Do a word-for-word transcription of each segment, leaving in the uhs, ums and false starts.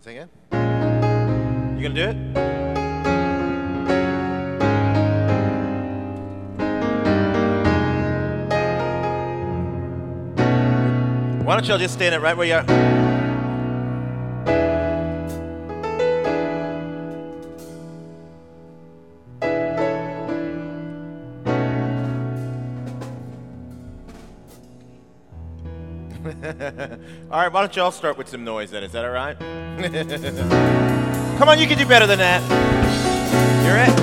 Sing it. You gonna do it? Why don't y'all just stand it right where you are? All right, why don't y'all start with some noise then? Is that all right? Come on, you can do better than that. You're it.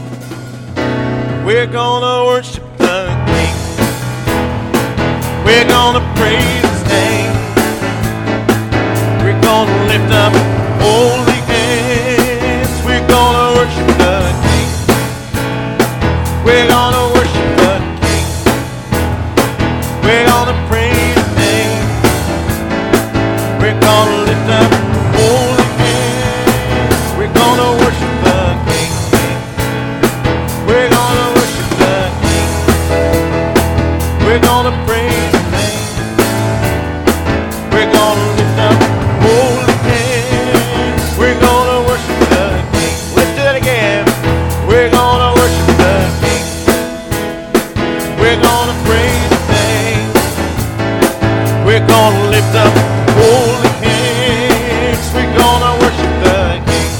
We're gonna worship the King. We're gonna praise His name. We're gonna lift up holy hands. We're gonna worship the King. We're gonna worship the King. We're gonna praise His name. We're gonna lift up holy hands. We're gonna worship the King. We're gonna worship the King. We're gonna praise His name. We're gonna lift up holy hands. We're gonna worship the King. Let's do that again. We're gonna worship the King. We're gonna praise His name. We're gonna lift up holy hands. We're gonna worship the King.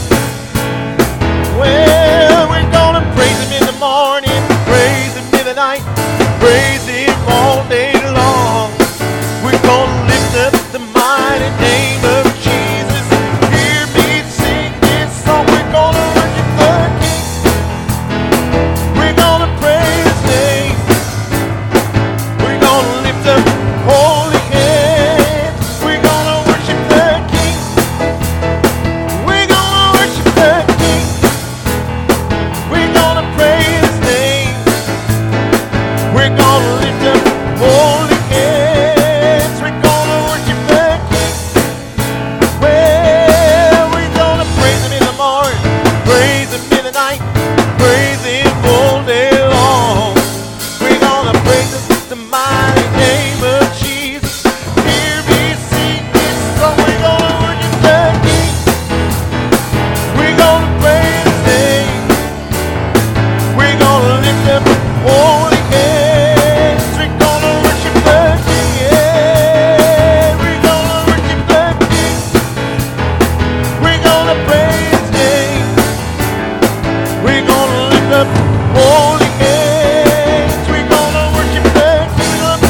Well, we're gonna praise Him in the morning, praise Him in the night, praise Him all day long. We're gonna lift up the mighty name of Jesus. Hear me sing this song. We're gonna worship the King. We're gonna praise His name. We're gonna lift up holy hands. We're gonna worship the King. We're gonna worship the King. We're gonna praise His name. We're gonna lift up holy hands. We're gonna worship the King. Well, we're gonna praise Him in the morning, praise Him in the night, praise Him all day long. We're gonna praise Him, the mighty name of Jesus. Hear me sing this song. We're gonna worship the King. We're gonna praise His name. We're gonna lift up holy hands. We're gonna worship the King. Yeah. We're gonna worship the King. We're gonna praise His name. We're gonna lift up holy hands. We're gonna worship the King. We're gonna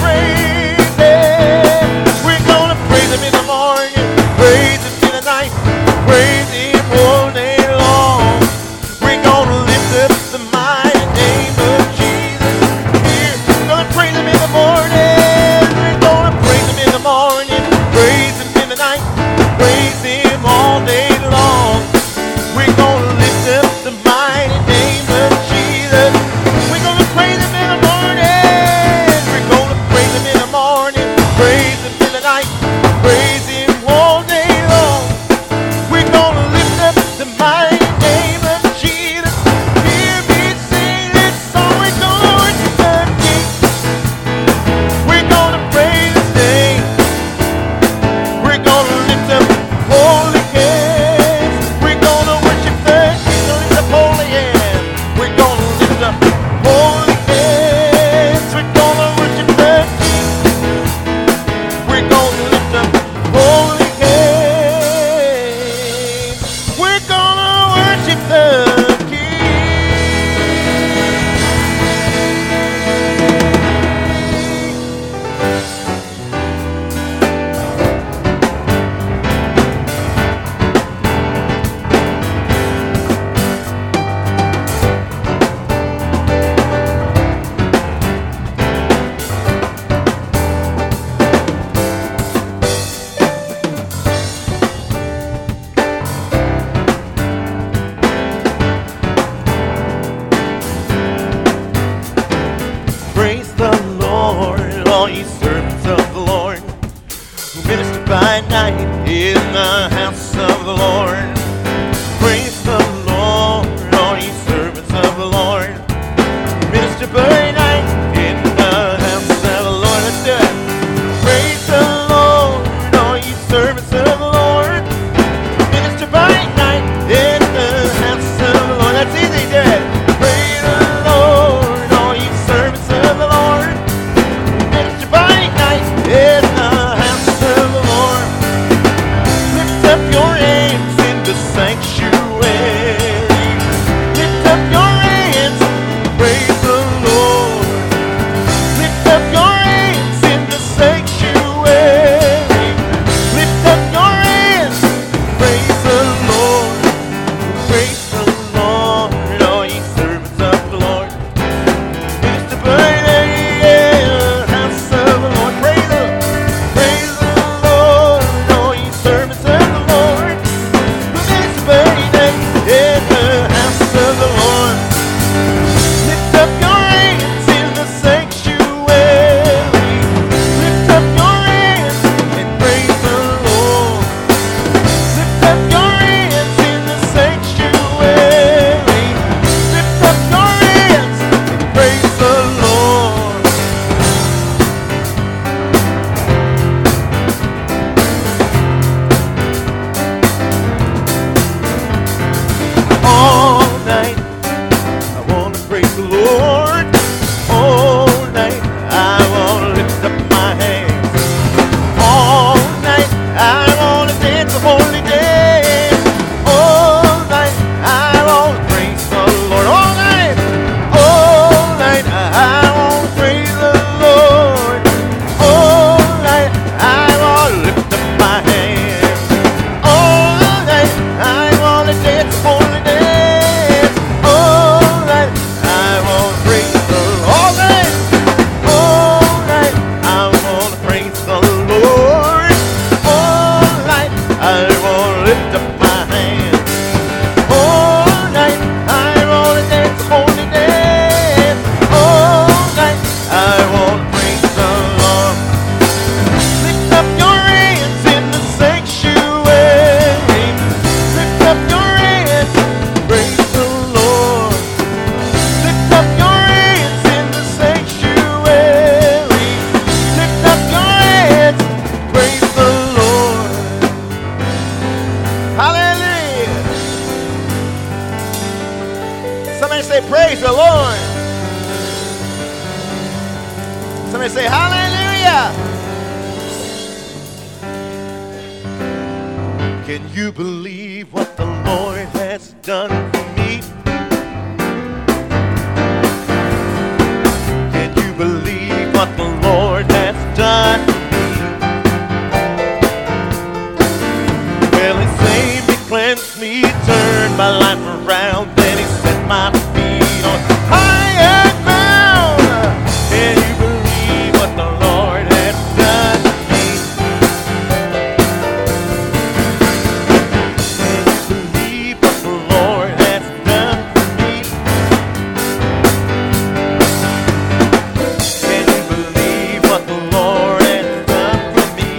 Somebody say hallelujah. Can you believe what the Lord has done for me? Can you believe what the Lord has done for me? Well, He saved me, cleansed me, turned my life around, then He set my feet on higher ground. Can you believe what the Lord has done for me? Can you believe what the Lord has done for me? Can you believe what the Lord has done for me?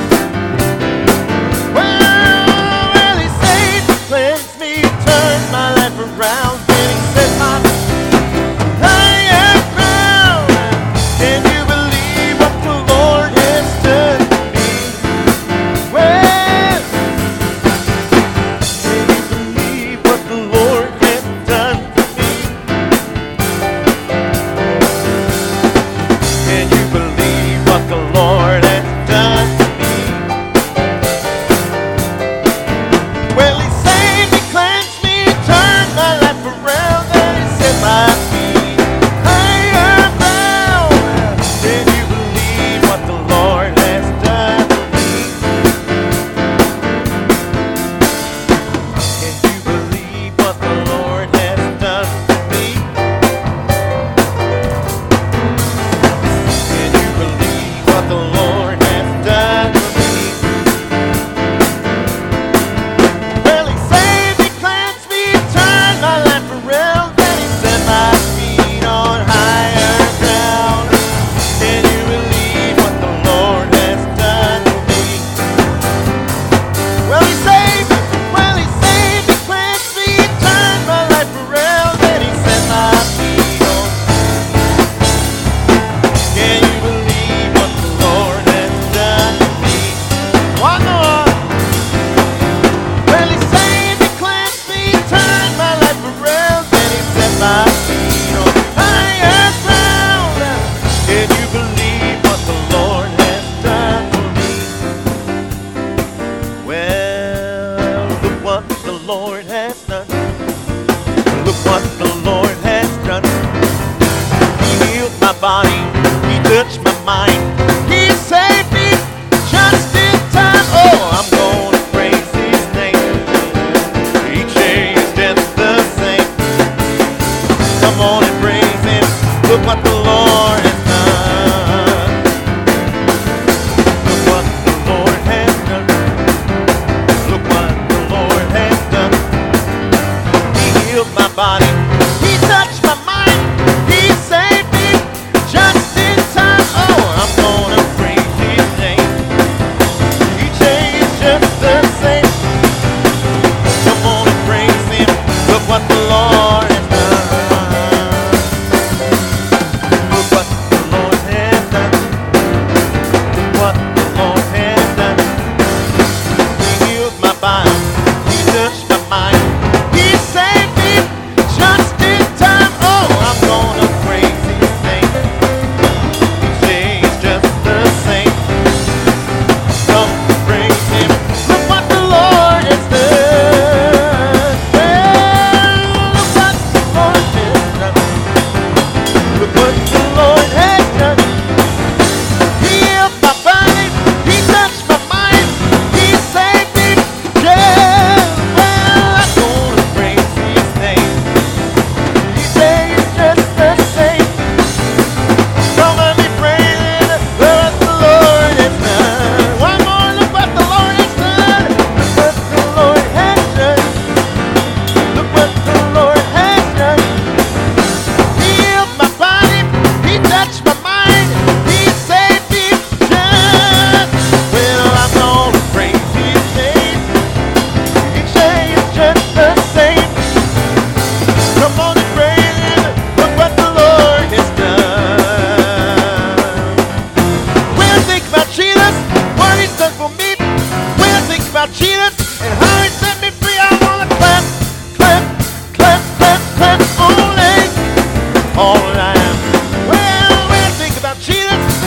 Well, well, He saved me, cleansed me, turned my life around, then He set my higher ground. Can you believe what the Lord has done for me? Well, can you believe what the Lord has done for me? Can you believe what the Lord has done for me? Well, He saved me, cleansed me, turned my life around, then He set my feet higher ground. Can you believe what the Lord has done for me? Can you believe what the Lord has done for me? Can you believe what the Lord has done for me? Well, He saved me, cleansed me, turned my life around, then He set my feet on higher ground. Can you believe what the Lord has done for me? Well, He saved me, well, He saved me, cleansed me, turned my life around, then He set my feet on. Can you believe what the Lord has done for me? One more. Well, He saved me, cleansed me, turned my life around, then He set my feet on higher ground. Can you believe what the Lord has done for me? Well, look what the Lord has done. Look what the Lord has done. He healed my body, He touched my mind, He saved me just in time. Oh, I'm gonna praise His name. Each day is just the same. Come on and praise Him. Look what the Lord has done. Look what the Lord has done. Look what the Lord has done. He healed my body, He touched my mind, He saved me just in time. Oh, I'm gonna praise His name. Each day is just the same. Come on and praise Him. Look what the Lord has done. Look what the Lord has done. Look what the Lord has done. He healed my body, He touched my mind, He saved me just in time. Oh, I'm gonna praise His name. Each day is just the same. Come praise Him. Look what the Lord has done. Well, look what the Lord has done. Look what the Lord has done. He healed my body, He touched my mind, He saved me. Yeah, well, I'm gonna praise His name. Each day is just the same. Come let me praise Him. Look what the Lord has done. One more, look what the Lord has done. Look what the Lord has done. Look what the Lord has done. He healed my body, He touched my mind, He saved me just. Well, I'm gonna praise His name. Each day is just the same. Come on and praise Him. Look what the Lord has done. When I think about Jesus, what He's done for me. When I think about Jesus and how He set me free, I wanna clap, clap, clap, clap, clap, only all I am. Well, when I think about Jesus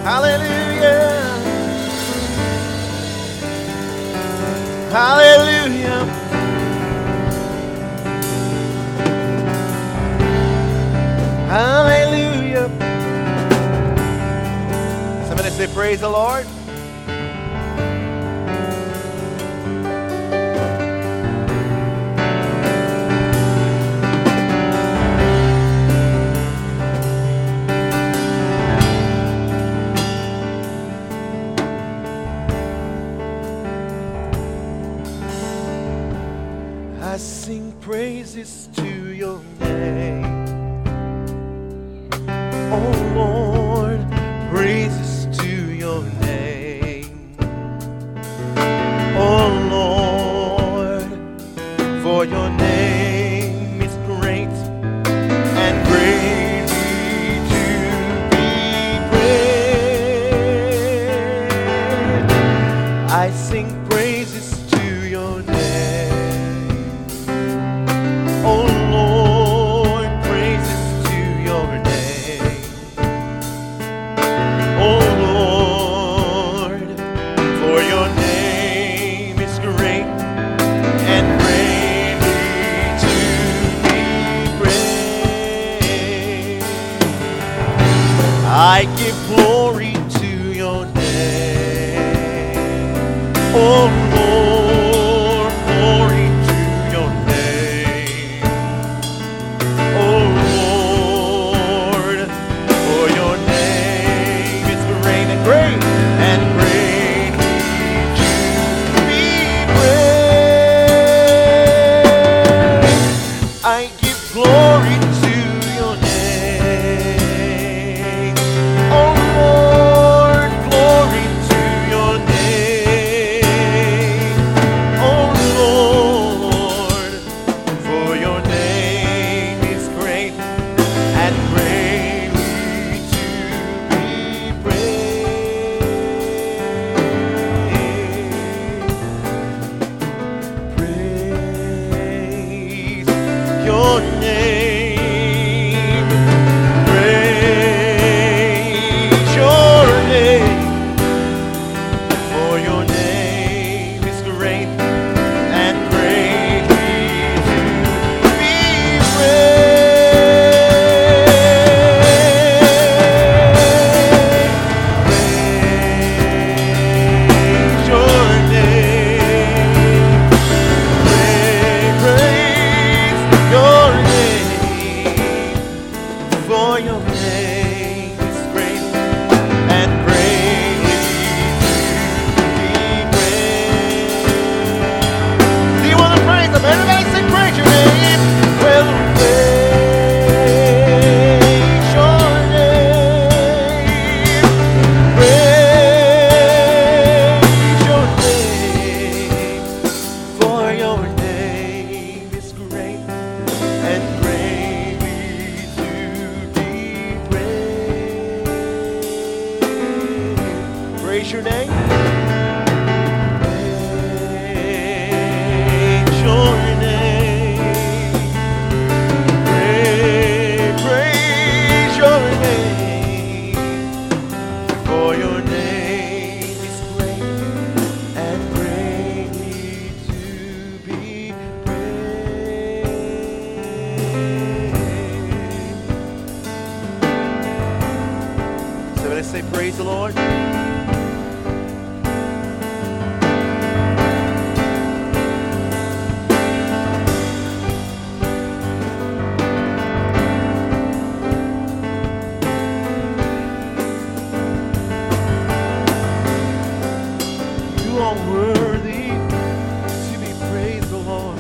Hallelujah. Hallelujah. Hallelujah. Somebody say, praise the Lord. I sing praises to your name. Oh Lord, praises to your name. Oh Lord, for your name is great and greatly to be praised. I sing praises to your name. Oh Lord, praises to your name. Oh Lord, for your name is great and greatly to be praised. I give glory to your name. Oh Lord, glory to your name. Oh Lord, for your name is great and great and greatly to be praised. I give glory to your name. Oh Lord, glory to your name. Oh Lord, for your name is great and greatly to be praised. Praise your name. Praise your name. For your name is great and greatly to be praised. Praise your name. Praise, praise your name. For your name is great and greatly to be praised. Do you want to praise him? Everybody say praise your name. Well, praise your name. Praise your name. For your name is great and greatly to be praised. Praise your name. Praise your name. Praise, praise your name. For your name is great and greatly to be praised. So let's say praise the Lord. You are worthy to be praised, O Lord.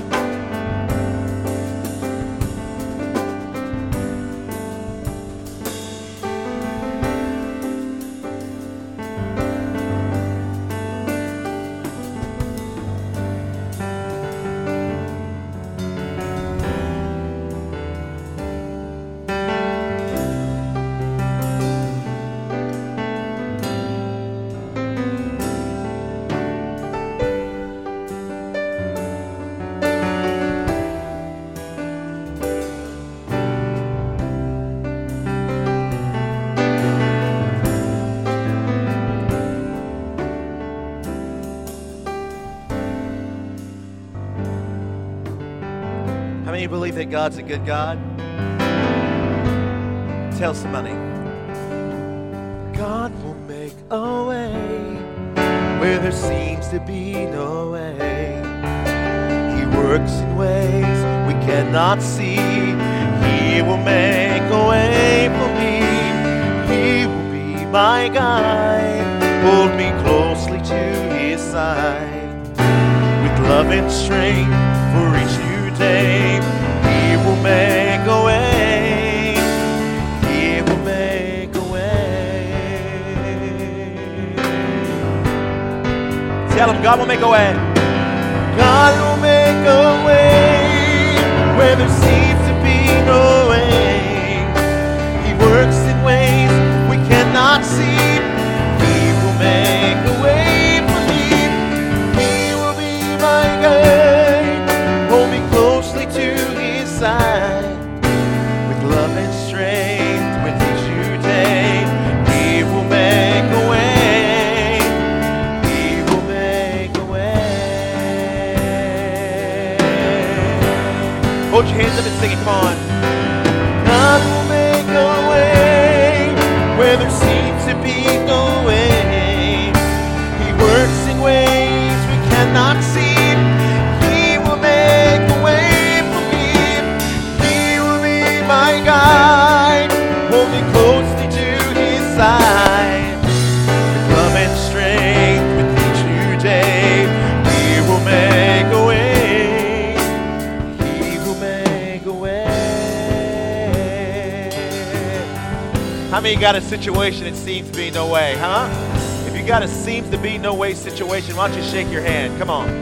believe that God's a good God? Tell somebody. God will make a way where there seems to be no way. He works in ways we cannot see. He will make a way for me. He will be my guide. Hold me closely to his side. With love and strength for each new day, he will make a way. He will make a way. Tell him God will make a way. God will make a way where there seems to be no way. He works in ways we cannot see. He will make a way for me. He will be my guide. Hold me closely to his side. With love and strength with each new day, he will make a way. He will make a way. Hold your hands up and sing it, come on. God will make a way where there seems to be no way. He works in ways we cannot see. He will make a way for me. He will be my guide. Hold me closely to his side. With love and strength with each new day, he will make a way. He will make a way. How many got a situation that seems to be no way, huh? If you got a seems to be no way situation, why don't you shake your hand? Come on.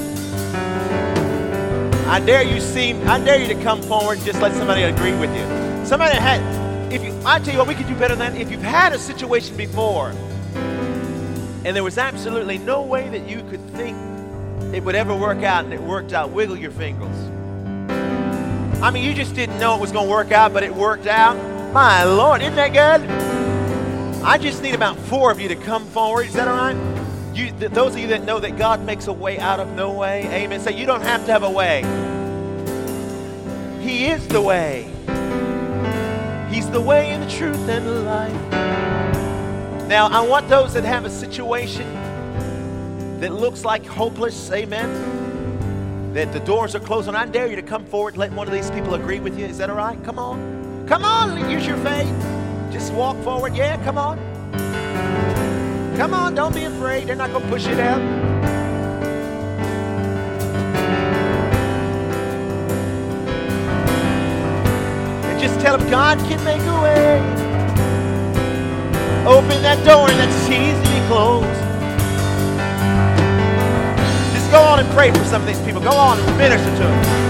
I dare you seem, I dare you to come forward and just let somebody agree with you. Somebody that had, if you, I tell you what we could do better than that. If you've had a situation before and there was absolutely no way that you could think it would ever work out and it worked out, wiggle your fingers. I mean, you just didn't know it was going to work out, but it worked out. My Lord, isn't that good? I just need about four of you to come forward. Is that all right? You, th- those of you that know that God makes a way out of no way, amen. Say, you don't have to have a way. He is the way. He's the way and the truth and the life. Now, I want those that have a situation that looks like hopeless, amen, that the doors are closed on. I dare you to come forward and let one of these people agree with you. Is that all right? Come on. Come on, use your faith. Just walk forward. Yeah, come on. Come on, don't be afraid. They're not going to push you down. And just tell them God can make a way. Open that door and that's easily closed. Just go on and pray for some of these people. Go on and minister to them.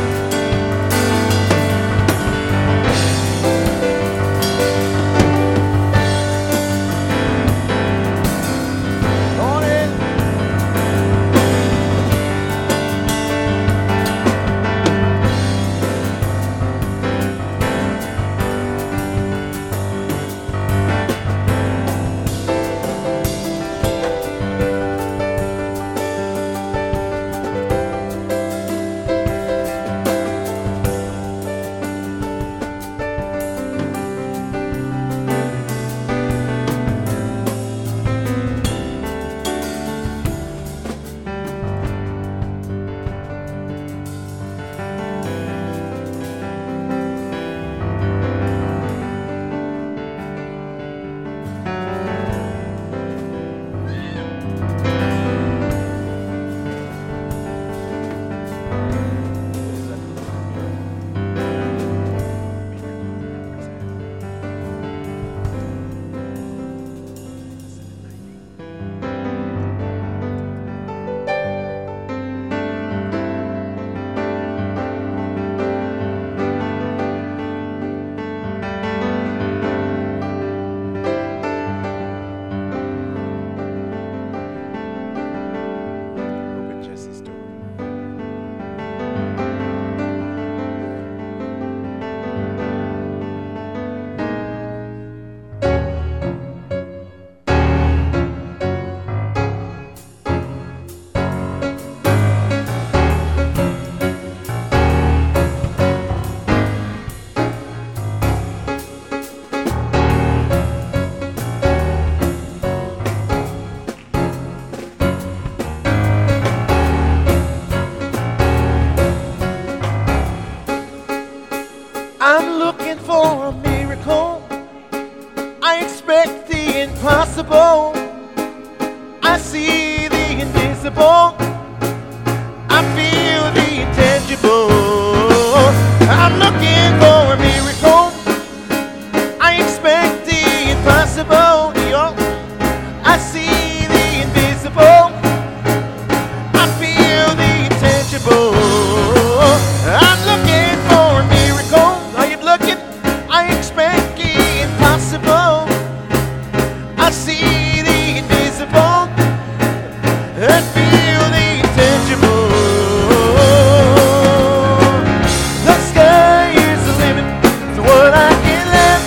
expect the impossible. I see the invisible. I feel the intangible. I'm looking for a miracle. I expect the impossible. Yo. I see the invisible. I feel the intangible. I'm looking for a miracle. Are you looking? I expect the impossible. I see the invisible and feel the intangible. The sky is the limit to what I can live.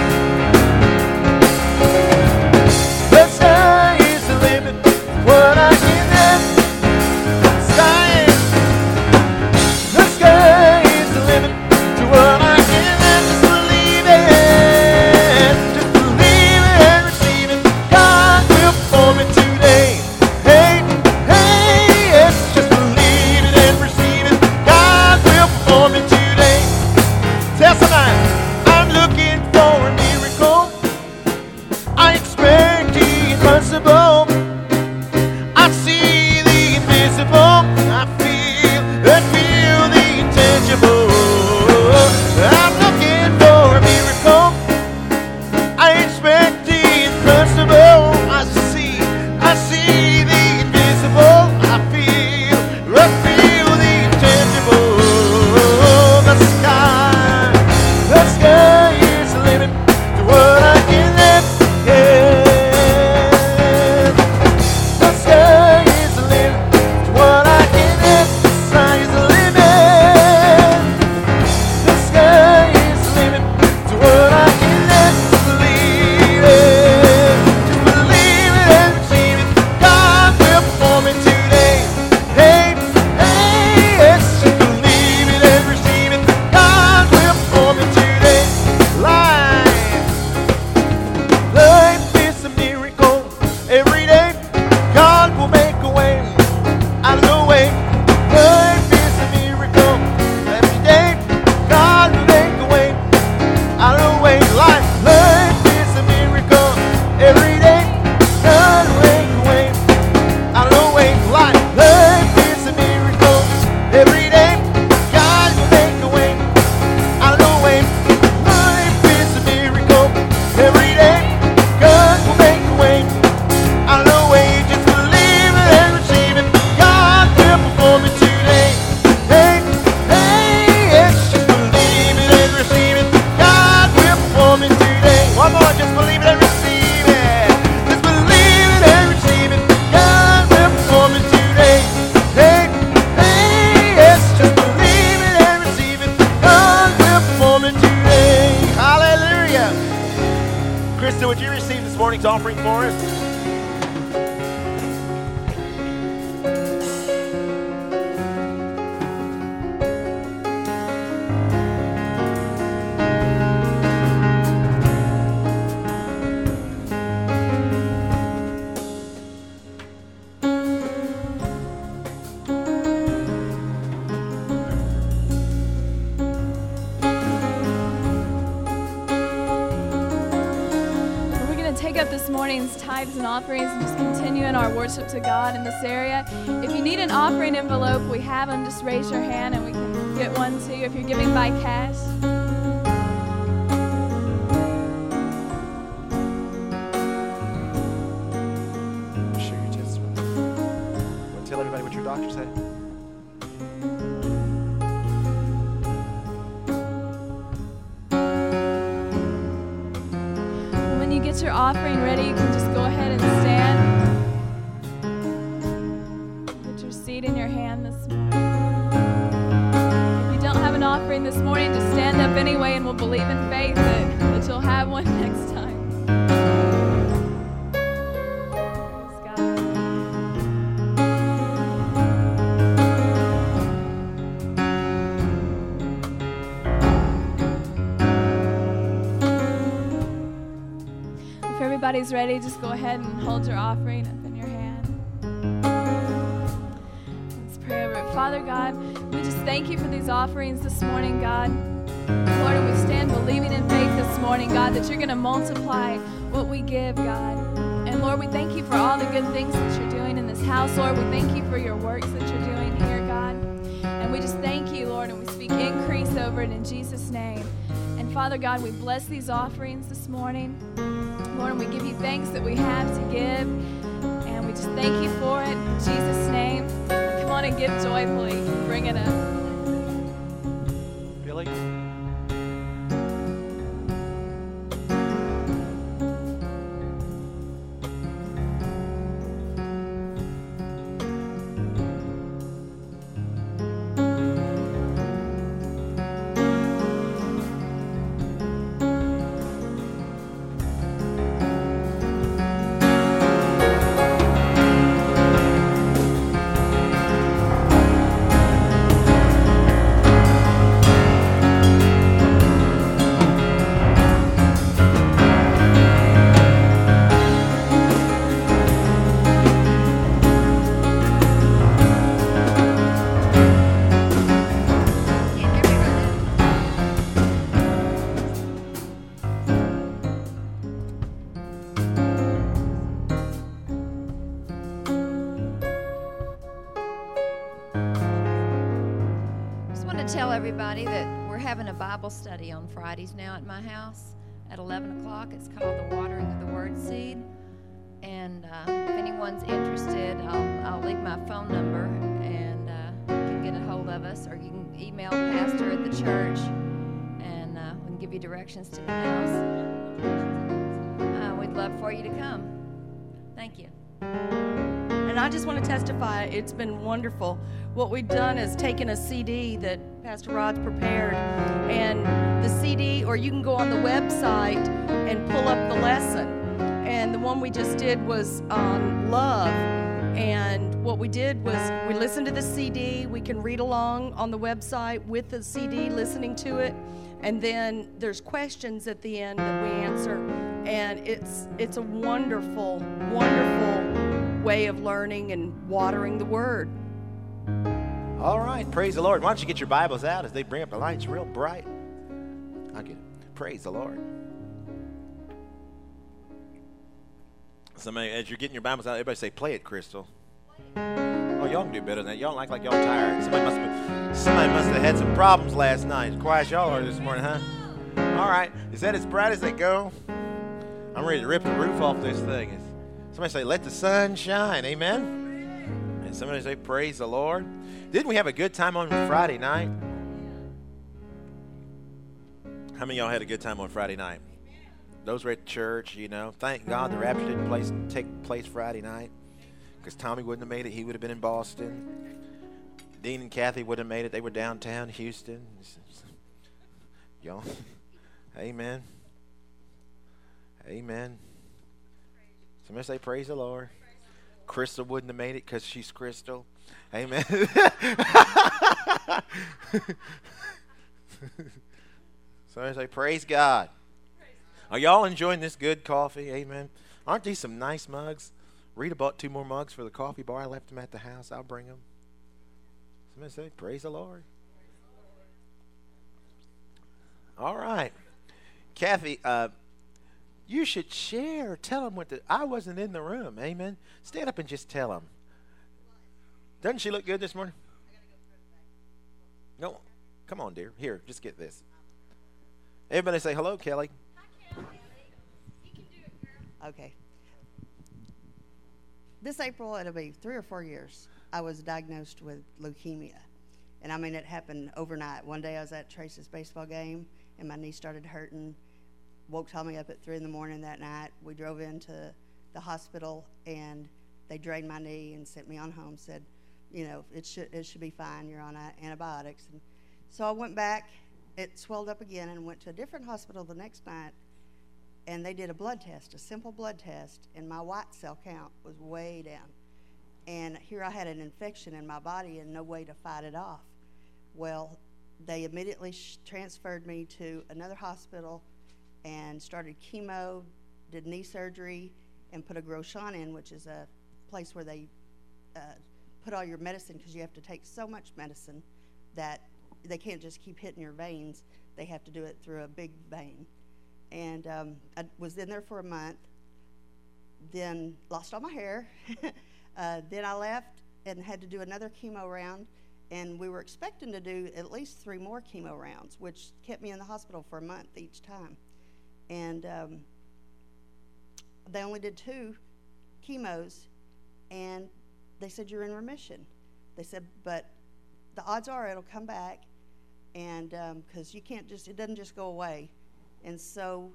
The sky is the limit to what I can live. The sky is, the sky is the limit to what I can live. Just believe it. Just believe it and receive it. God will perform it today. Hey, hey, yes. Just believe it and receive it. God will perform it today. Tell somebody, I'm looking for a miracle. I expect the impossible. I see the invisible. I feel and feel the intangible. I'm looking for a miracle. I expect the impossible. I see, I see the invisible. I feel, I feel the intangible. The sky, the sky is the limit to what I can live. Yeah. The sky is the limit to what I can live. The sky is the limit. The sky is the limit to what I can live. Just believe it. Just believe it and receive it. God will perform it today. Hey, hey, yes. Just believe it and receive it. God will perform it today. Life, life is a miracle. Every day, God will make a way out of the way. Life is a miracle. Every day, God will make a way out of the way. Life, life is a miracle. Every day, God will make a way out of the way. Life, life is a miracle. Every day, God will make a way out of the way. Life is a miracle. Every day, God will make a way out of the way. Just believe it and receive it. God will perform it today. Hey, hey, yes. Just believe it and receive it. God will perform it today. One more. Just believe it and receive it. Just believe it and receive it. God will perform it today. Hey, hey, yes. Just believe it and receive it. God will perform it today. Hallelujah. Krista, would you receive this morning's offering for us? We're going to take up this morning's tithes and offerings and just continue in our worship to God in this area. If you need an offering envelope, we have them. Just raise your hand and we can get one to you if you're giving by cash. Share your testimony. Want to tell everybody what your doctor said? When you get your offering ready, you can just go ahead and stand. Put your seed in your hand this morning. If you don't have an offering this morning, just stand up anyway and we'll believe in faith that, that you'll have one next time. Praise God. If everybody's ready, just go ahead and hold your offering up in your hand. Let's pray over it. Father God, we just thank you for these offerings this morning, God. Lord, and we stand believing in faith this morning, God, that you're going to multiply what we give, God. And Lord, we thank you for all the good things that you're doing in this house. Lord, we thank you for your works that you're doing here, God. And we just thank you, Lord, and we speak increase over it in Jesus' name. And Father God, we bless these offerings this morning. Lord, and we give you thanks that we have to give. And we just thank you for it in Jesus' name. Come on and give joyfully. Bring it up. Billy? Tell everybody that we're having a Bible study on Fridays now at my house at eleven o'clock. It's called the Watering of the Word Seed. And uh, if anyone's interested, I'll, I'll leave my phone number and uh, you can get a hold of us, or you can email the pastor at the church and uh, we can give you directions to the house. Uh, we'd love for you to come. Thank you. And I just want to testify, it's been wonderful. What we've done is taken a C D that Pastor Rod's prepared, and the C D, or you can go on the website and pull up the lesson. And the one we just did was on love. And what we did was we listened to the C D. We can read along on the website with the C D, listening to it. And then there's questions at the end that we answer. And it's it's a wonderful, wonderful way of learning and watering the Word. All right, praise the Lord. Why don't you get your Bibles out as they bring up the lights real bright? I'll get it. Praise the Lord. Somebody, as you're getting your Bibles out, everybody say, "Play it, Crystal." Oh, y'all can do better than that. Y'all act like y'all tired. Somebody must have, somebody must have had some problems last night. As quiet as y'all are this morning, huh? All right. Is that as bright as they go? I'm ready to rip the roof off this thing. Somebody say, "Let the sun shine." Amen. And somebody say, "Praise the Lord." Didn't we have a good time on Friday night? How many of y'all had a good time on Friday night? Those were at church, you know. Thank God the rapture didn't place, take place Friday night, because Tommy wouldn't have made it. He would have been in Boston. Dean and Kathy would have made it. They were downtown Houston. Y'all, amen. Amen. Somebody say, "Praise the Lord." Crystal wouldn't have made it because she's Crystal. Amen. Somebody say, "Praise God." Are y'all enjoying this good coffee? Amen. Aren't these some nice mugs? Rita bought two more mugs for the coffee bar. I left them at the house. I'll bring them. Somebody say, "Praise the Lord." All right. Kathy, uh, you should share. Tell them what the... I wasn't in the room. Amen. Stand up and just tell them. Doesn't she look good this morning? No. Come on, dear. Here, just get this. Everybody say hello, Kelly. Hi, Kelly. You can do it, girl. Okay. This April, it'll be three or four years, I was diagnosed with leukemia. And I mean, it happened overnight. One day I was at Trace's baseball game, and my knee started hurting. Woke Tommy up at three in the morning that night. We drove into the hospital, and they drained my knee and sent me on home, said, you know, it should it should be fine. You're on uh, antibiotics. And so I went back. It swelled up again and went to a different hospital the next night, and they did a blood test, a simple blood test, and my white cell count was way down. And here I had an infection in my body and no way to fight it off. Well, they immediately sh- transferred me to another hospital and started chemo, did knee surgery, and put a Grosjean in, which is a place where they uh, put all your medicine, because you have to take so much medicine that they can't just keep hitting your veins. They have to do it through a big vein. And um, I was in there for a month, then lost all my hair. uh, then I left and had to do another chemo round, and we were expecting to do at least three more chemo rounds, which kept me in the hospital for a month each time. And um, they only did two chemos, and they said, you're in remission. They said, but the odds are it'll come back, and because um, you can't just, it doesn't just go away. And so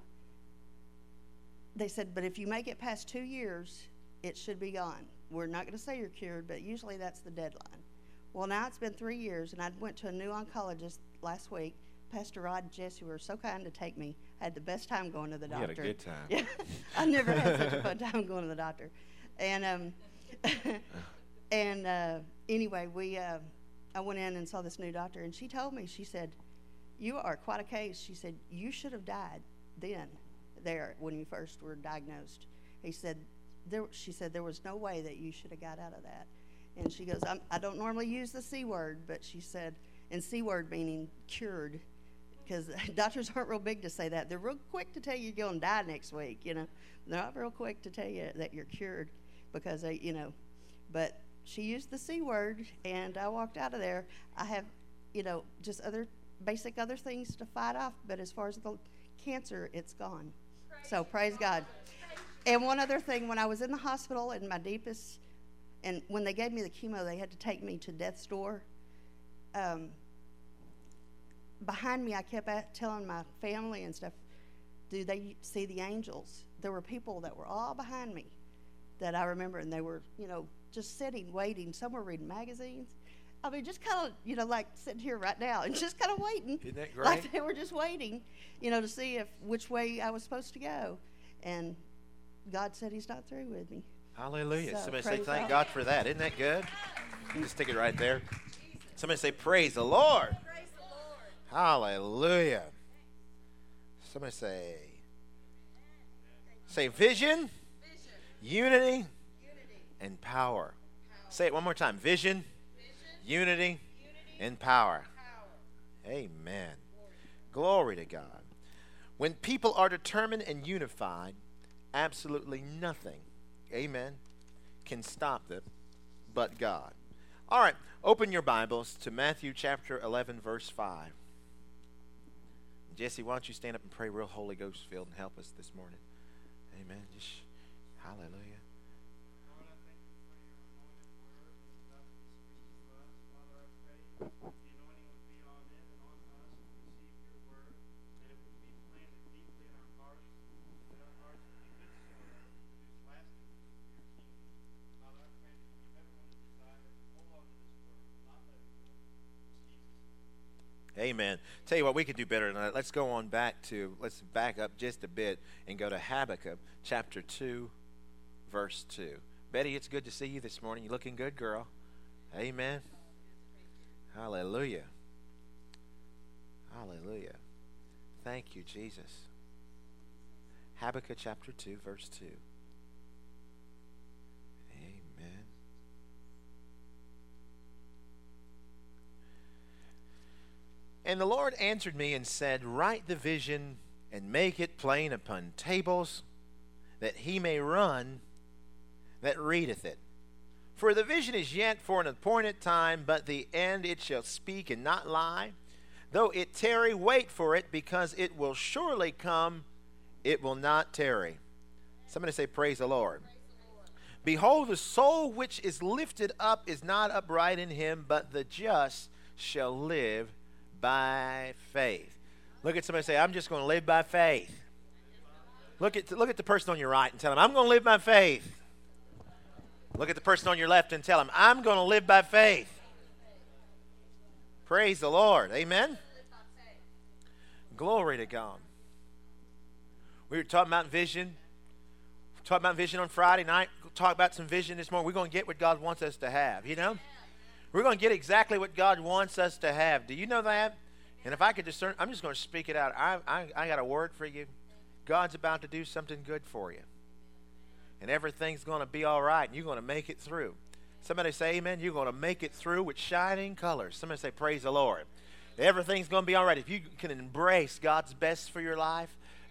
they said, but if you make it past two years, it should be gone. We're not going to say you're cured, but usually that's the deadline. Well, now it's been three years, and I went to a new oncologist last week. Pastor Rod and Jesse were so kind to take me. I had the best time going to the doctor. You had a good time. Yeah, I never had such a fun time going to the doctor. And um, and uh, anyway, we uh, I went in and saw this new doctor, and she told me, she said, you are quite a case. She said, you should have died then, there, when you first were diagnosed. He said, there, she said, there was no way that you should have got out of that. And she goes, I'm, I don't normally use the C word, but she said, and C word meaning cured, because doctors aren't real big to say that. They're real quick to tell you you're going to die next week, you know. They're not real quick to tell you that you're cured because, they, you know. But she used the C word, and I walked out of there. I have, you know, just other basic other things to fight off, but as far as the cancer, it's gone. Praise so praise God. God. And one other thing, when I was in the hospital in my deepest, and when they gave me the chemo, they had to take me to death's door. Um, behind me, I kept at, telling my family and stuff, do they see the angels? There were people that were all behind me that I remember, and they were, you know, just sitting, waiting. Some were reading magazines. I mean, just kind of, you know, like sitting here right now and just kind of waiting. Isn't that great? Like they were just waiting, you know, to see if which way I was supposed to go. And God said he's not through with me. Hallelujah. So, Somebody say praise thank God. God for that. Isn't that good? Just stick it right there. Somebody say praise the Lord. Praise the Lord. Hallelujah. Somebody say, say vision, Vision, unity, unity, and power. power. Say it one more time. Vision, Vision, unity, unity, and power. power. Amen. Glory to God. When people are determined and unified, absolutely nothing, amen, can stop them but God. All right, open your Bibles to Matthew chapter eleven, verse five. Jesse, why don't you stand up and pray real Holy Ghost filled and help us this morning? Amen. Just hallelujah. Amen. Tell you what, we could do better than that. Let's go on back to, let's back up just a bit and go to Habakkuk chapter two, verse two. Betty, it's good to see you this morning. You looking good, girl. Amen. Hallelujah. Hallelujah. Thank you, Jesus. Habakkuk chapter two, verse two. Amen. And the Lord answered me and said, write the vision and make it plain upon tables, that he may run that readeth it. For the vision is yet for an appointed time, but the end it shall speak and not lie. Though it tarry, wait for it, because it will surely come, it will not tarry. Somebody say, praise the Lord. Praise the Lord. Behold, the soul which is lifted up is not upright in him, but the just shall live by faith. Look at somebody say, I'm just going to live by faith. Look at, look at the person on your right and tell them, I'm going to live by faith. Look at the person on your left and tell them, I'm going to live by faith. Praise the Lord. Amen. Glory to God. We were talking about vision. We talked about vision on Friday night. We'll talk about some vision this morning. We're going to get what God wants us to have, you know? We're going to get exactly what God wants us to have. Do you know that? And if I could discern, I'm just going to speak it out. I, I, I got a word for you. God's about to do something good for you. And everything's going to be all right, and you're going to make it through. Somebody say amen. You're going to make it through with shining colors. Somebody say praise the Lord. Everything's going to be all right. If you can embrace God's best for your life,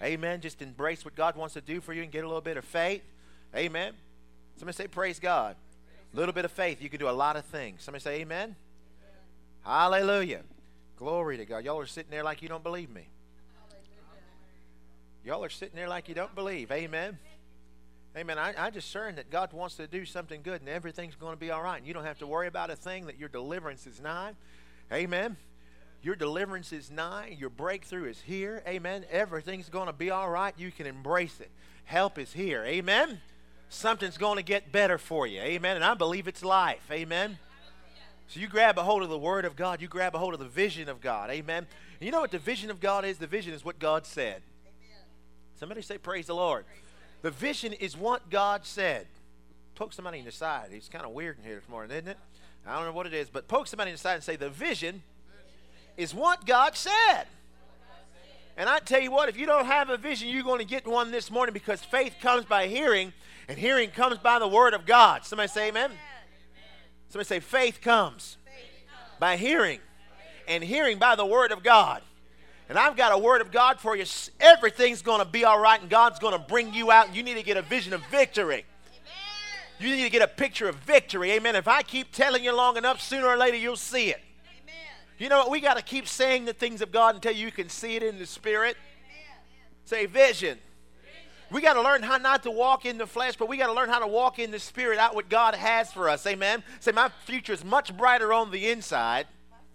Amen. Just embrace what God wants to do for you and get a little bit of faith. Amen. Somebody say, praise God. A little bit of faith, you can do a lot of things. Somebody say, amen. Hallelujah. Glory to God. Y'all are sitting there like you don't believe me. Y'all are sitting there like you don't believe. Amen. Amen. I, I discern that God wants to do something good and everything's going to be all right. And you don't have to worry about a thing, that your deliverance is nigh. Amen. Your deliverance is nigh. Your breakthrough is here. Amen. Everything's going to be all right. You can embrace it. Help is here. Amen. Something's going to get better for you. Amen. And I believe it's life. Amen. So you grab a hold of the Word of God. You grab a hold of the vision of God. Amen. And you know what the vision of God is? The vision is what God said. Amen. Somebody say, praise the Lord. Praise the vision is what God said. Poke somebody in the side. It's kind of weird in here this morning, isn't it? I don't know what it is, but poke somebody in the side and say, the vision is what God said. And I tell you what, if you don't have a vision, you're going to get one this morning, because faith comes by hearing, and hearing comes by the Word of God. Somebody say amen. Somebody say, faith comes by hearing, and hearing by the Word of God. And I've got a Word of God for you. Everything's going to be all right, and God's going to bring you out, and you need to get a vision of victory. You need to get a picture of victory. Amen. If I keep telling you long enough, sooner or later you'll see it. Amen. You know what? We got to keep saying the things of God until you can see it in the Spirit. Amen. Say vision. We got to learn how not to walk in the flesh, but we got to learn how to walk in the Spirit, out what God has for us. Amen. Say, my future is much brighter on the inside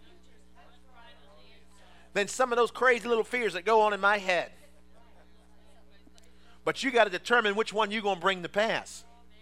than some of those crazy little fears that go on in my head. But you got to determine which one you're going to bring to pass.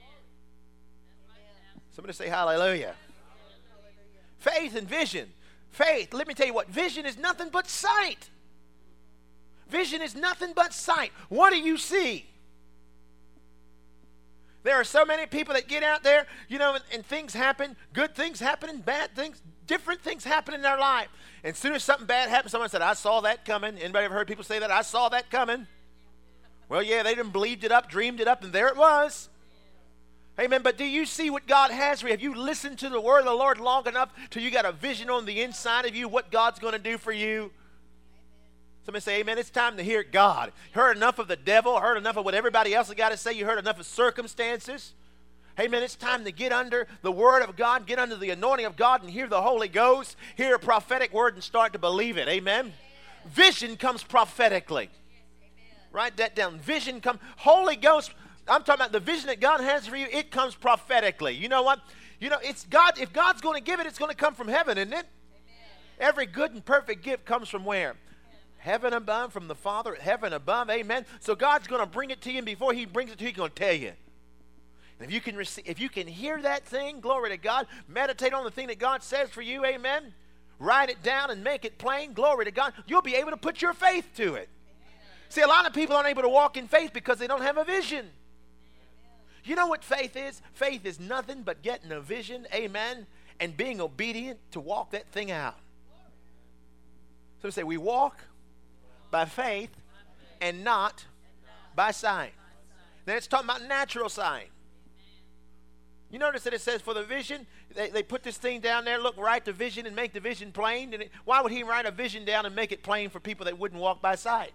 Somebody say hallelujah. Faith and vision. Faith, let me tell you what, vision is nothing but sight. Vision is nothing but sight. What do you see? There are so many people that get out there, you know, and, and things happen, good things happen and bad things, different things happen in their life. And as soon as something bad happens, someone said, I saw that coming. Anybody ever heard people say that? I saw that coming. Well, yeah, they done believed it up, dreamed it up, and there it was. Amen. But do you see what God has for you? Have you listened to the word of the Lord long enough till you got a vision on the inside of you what God's going to do for you? Somebody say, amen. It's time to hear God. Heard enough of the devil. Heard enough of what everybody else has got to say. You heard enough of circumstances. Amen. It's time to get under the word of God, get under the anointing of God, and hear the Holy Ghost, hear a prophetic word, and start to believe it. Amen. Amen. Vision comes prophetically. Yes, write that down. Vision comes. Holy Ghost. I'm talking about the vision that God has for you. It comes prophetically. You know what? You know, it's God. If God's going to give it, it's going to come from heaven, isn't it? Amen. Every good and perfect gift comes from where? Amen. Heaven above, from the Father, heaven above. Amen. So God's going to bring it to you, and before He brings it to you, He's going to tell you. And if you can receive, if you can hear that thing, glory to God. Meditate on the thing that God says for you. Amen. Write it down and make it plain. Glory to God. You'll be able to put your faith to it. Amen. See, a lot of people aren't able to walk in faith because they don't have a vision. You know what faith is? Faith is nothing but getting a vision, amen, and being obedient to walk that thing out. So we say we walk by faith and not by sight. Then it's talking about natural sight. You notice that it says for the vision, they, they put this thing down there, look, write the vision and make the vision plain. And it, why would He write a vision down and make it plain for people that wouldn't walk by sight?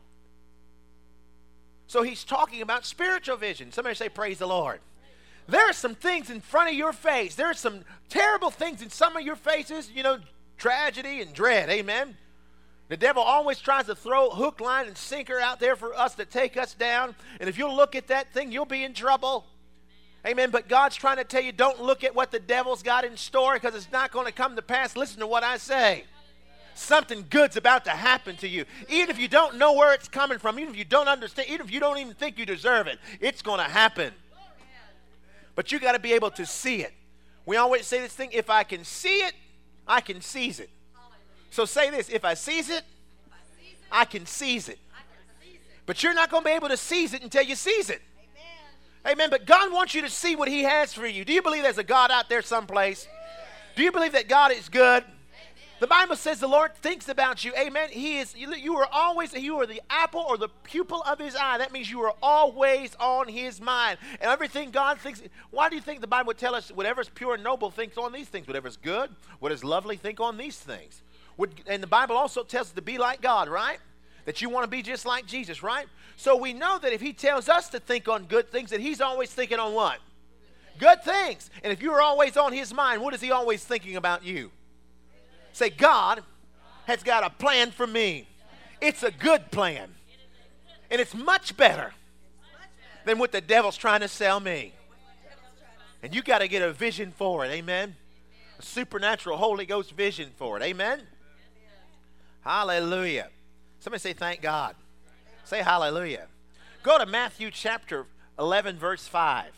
So He's talking about spiritual vision. Somebody say, praise the Lord. There are some things in front of your face. There are some terrible things in some of your faces, you know, tragedy and dread. Amen. The devil always tries to throw hook, line, and sinker out there for us to take us down. And if you look at that thing, you'll be in trouble. Amen. But God's trying to tell you, don't look at what the devil's got in store, because it's not going to come to pass. Listen to what I say. Something good's about to happen to you. Even if you don't know where it's coming from, even if you don't understand, even if you don't even think you deserve it, it's going to happen. But you got to be able to see it. We always say this thing, if I can see it, I can seize it. So say this, if I seize it, I can seize it. But you're not going to be able to seize it until you seize it. Amen. But God wants you to see what He has for you. Do you believe there's a God out there someplace? Do you believe that God is good? The Bible says the Lord thinks about you. Amen. He is. You are always, you are the apple or the pupil of His eye. That means you are always on His mind. And everything God thinks. Why do you think the Bible would tell us whatever is pure and noble, think on these things? Whatever is good, what is lovely, think on these things. Would, and the Bible also tells us to be like God, right? That you want to be just like Jesus, right? So we know that if he tells us to think on good things, that he's always thinking on what? Good things. And if you're always on his mind, what is he always thinking about you? Say, God has got a plan for me. It's a good plan. And it's much better than what the devil's trying to sell me. And you got to get a vision for it. Amen. A supernatural Holy Ghost vision for it. Amen. Hallelujah. Somebody say, thank God. Say hallelujah. Go to Matthew chapter eleven, verse five.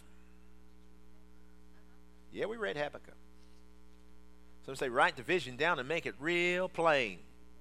Yeah, we read Habakkuk. Somebody say, write the vision down and make it real plain.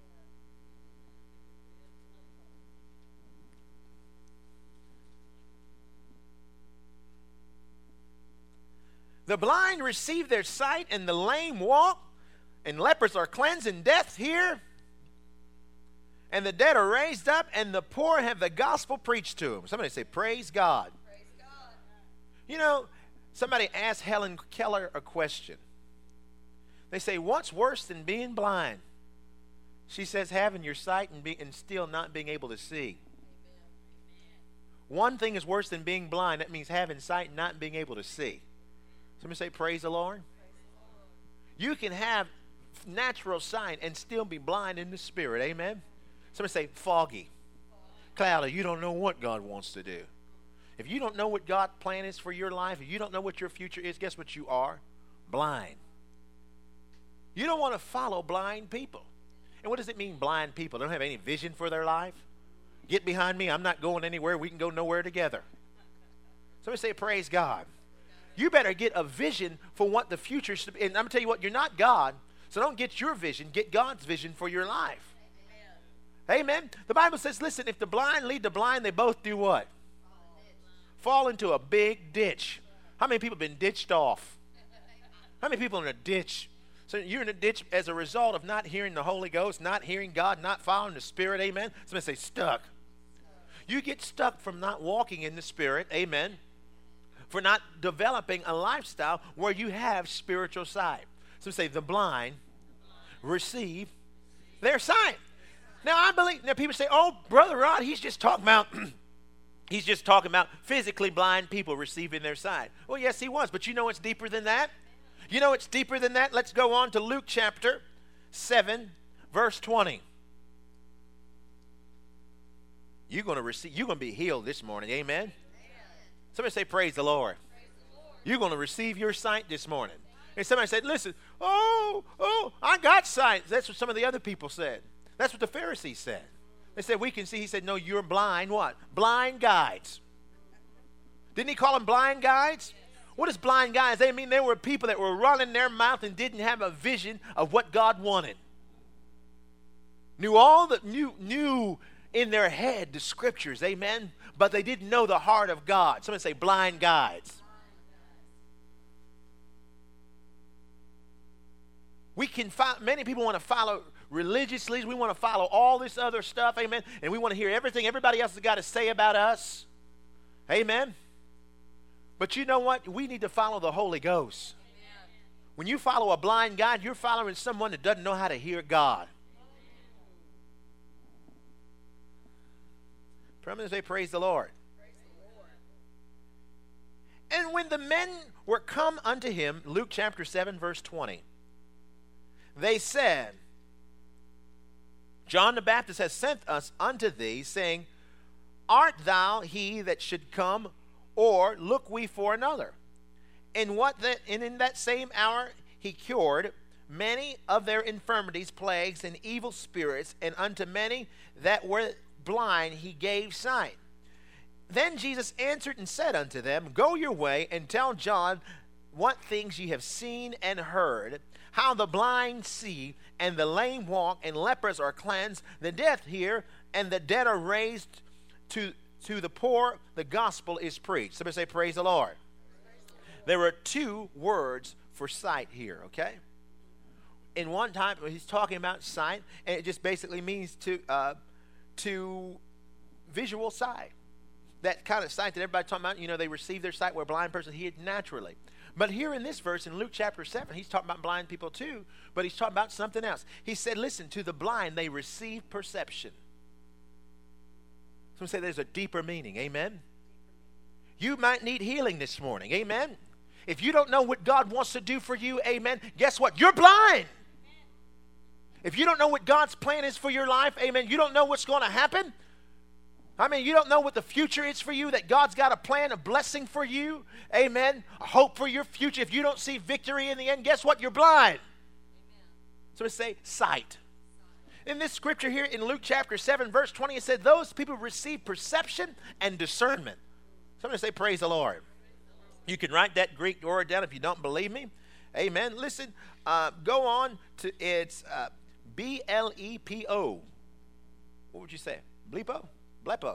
The blind receive their sight, and the lame walk, and lepers are cleansed, and death here, and the dead are raised up, and the poor have the gospel preached to them. Somebody say, praise God. Praise God. You know, somebody asked Helen Keller a question. They say, what's worse than being blind? She says, having your sight and, be, and still not being able to see. One thing is worse than being blind. That means having sight and not being able to see. Somebody say, praise the Lord. You can have natural sight and still be blind in the spirit. Amen. Somebody say, foggy. Cloudy, you don't know what God wants to do. If you don't know what God's plan is for your life, if you don't know what your future is, guess what you are? Blind. You don't want to follow blind people. And what does it mean, blind people? They don't have any vision for their life? Get behind me. I'm not going anywhere. We can go nowhere together. Somebody say, praise God. You better get a vision for what the future should be. And I'm going to tell you what, you're not God, so don't get your vision. Get God's vision for your life. Amen. Amen. The Bible says, listen, if the blind lead the blind, they both do what? Fall into a big ditch. How many people have been ditched off? How many people are in a ditch? So you're in a ditch as a result of not hearing the Holy Ghost, not hearing God, not following the Spirit. Amen. Somebody say, stuck. You get stuck from not walking in the Spirit. Amen. For not developing a lifestyle where you have spiritual sight. So say, the blind receive their sight. Now I believe, now people say, oh, Brother Rod, he's just talking about, he's just talking about physically blind people receiving their sight. Well, yes, he was, but you know it's deeper than that? You know it's deeper than that? Let's go on to Luke chapter seven, verse twenty. You're going to receive, you're going to be healed this morning, amen? Somebody say, praise the Lord. Praise the Lord. You're going to receive your sight this morning. And somebody said, listen, oh, oh, I got sight. That's what some of the other people said. That's what the Pharisees said. They said, we can see. He said, no, you're blind. What? Blind guides. Didn't he call them blind guides? What is blind guides? They mean they were people that were running their mouth and didn't have a vision of what God wanted. Knew all that, knew, knew in their head the scriptures, amen? But they didn't know the heart of God. Somebody say, blind guides. We can follow, many people want to follow religiously. We want to follow all this other stuff, amen? And we want to hear everything everybody else has got to say about us, amen? But you know what? We need to follow the Holy Ghost. Amen. When you follow a blind guide, you're following someone that doesn't know how to hear God. Promise say, praise the Lord. Praise the Lord. And when the men were come unto him, Luke chapter seven, verse twenty, they said, John the Baptist has sent us unto thee, saying, art thou he that should come, or look we for another? And what that and in that same hour he cured many of their infirmities, plagues, and evil spirits, and unto many that were blind he gave sight. Then Jesus answered and said unto them, go your way, and tell John what things ye have seen and heard, how the blind see, and the lame walk, and lepers are cleansed, the deaf hear, and the dead are raised, to to the poor the gospel is preached. Somebody say, praise the Lord. Praise the Lord. There are two words for sight here, okay? In one time, he's talking about sight, and it just basically means to uh, to visual sight. That kind of sight that everybody's talking about, you know, they receive their sight where a blind person hears naturally. But here in this verse, in Luke chapter seven, he's talking about blind people too, but he's talking about something else. He said, listen, to the blind, they receive perception. Some say there's a deeper meaning. Amen. You might need healing this morning. Amen. If you don't know what God wants to do for you, amen, guess what? You're blind. If you don't know what God's plan is for your life, amen, you don't know what's going to happen. I mean, you don't know what the future is for you, that God's got a plan, a blessing for you, amen, a hope for your future. If you don't see victory in the end, guess what? You're blind. So we say sight. In this scripture here in Luke chapter seven, verse twenty, it said, those people receive perception and discernment. Somebody say, praise the Lord. You can write that Greek word down if you don't believe me. Amen. Listen, uh, go on to, it's uh, B L E P O. What would you say? Blepo? Blepo.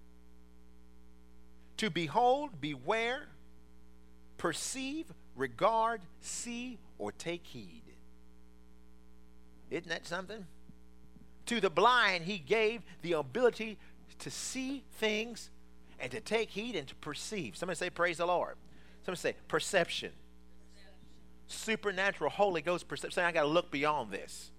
To behold, beware, perceive, regard, see, or take heed. Isn't that something? To the blind, he gave the ability to see things and to take heed and to perceive. Somebody say, praise the Lord. Somebody say, perception. Supernatural Holy Ghost perception. Say, I got to look beyond this.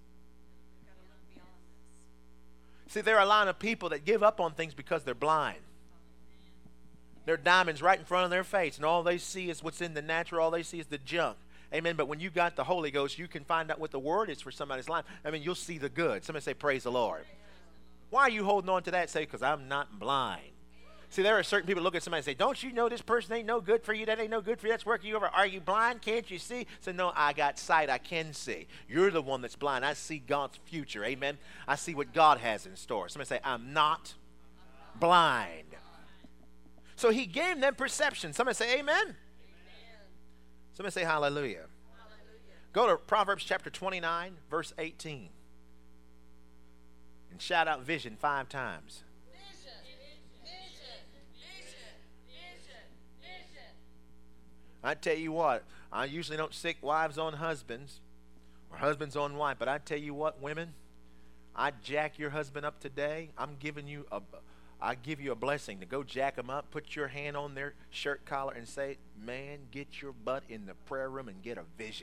See, there are a lot of people that give up on things because they're blind. There are diamonds right in front of their face, and all they see is what's in the natural. All they see is the junk. Amen. But when you got the Holy Ghost, you can find out what the word is for somebody's life. I mean, you'll see the good. Somebody say, praise the Lord. Why are you holding on to that? Say, because I'm not blind. See, there are certain people look at somebody and say, don't you know this person ain't no good for you? That ain't no good for you. That's working you over. Are you blind? Can't you see? So, no, I got sight. I can see. You're the one that's blind. I see God's future. Amen. I see what God has in store. Somebody say, I'm not blind. So he gave them perception. Somebody say, amen. Amen. Somebody say, hallelujah. Hallelujah. Go to Proverbs chapter twenty-nine, verse eighteen. And shout out vision five times. I tell you what, I usually don't sick wives on husbands or husbands on wife, but I tell you what, women, I jack your husband up today. I'm giving you a, I give you a blessing to go jack him up, put your hand on their shirt collar and say, man, get your butt in the prayer room and get a vision.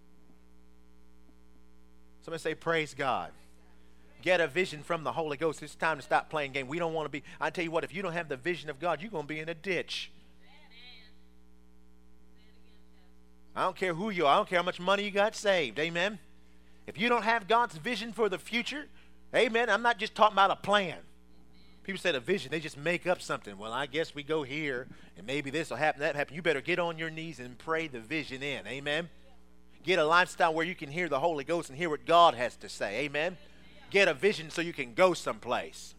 Somebody say, praise God. Get a vision from the Holy Ghost. It's time to stop playing game. We don't want to be, I tell you what, if you don't have the vision of God, you're going to be in a ditch. I don't care who you are. I don't care how much money you got saved. Amen. If you don't have God's vision for the future, amen, I'm not just talking about a plan. People say a vision, they just make up something. Well, I guess we go here, and maybe this will happen, that happen. You better get on your knees and pray the vision in. Amen. Get a lifestyle where you can hear the Holy Ghost and hear what God has to say. Amen. Get a vision so you can go someplace.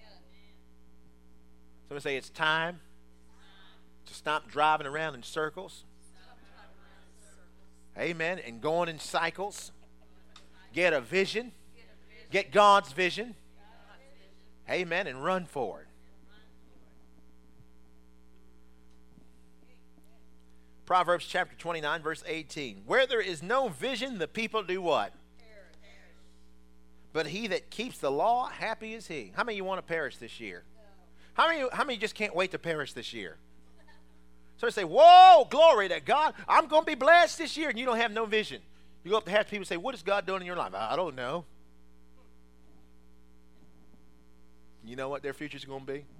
Somebody say it's time to stop driving around in circles. Amen. And going in cycles. Get a vision. Get God's vision. Amen. And run for it. Proverbs chapter twenty-nine, verse eighteen. Where there is no vision, the people do what? But he that keeps the law, happy is he. How many of you want to perish this year? How many, how many just can't wait to perish this year? So they say, whoa, glory to God. I'm going to be blessed this year. And you don't have no vision. You go up to half the people and say, what is God doing in your life? I don't know. You know what their future is going to be?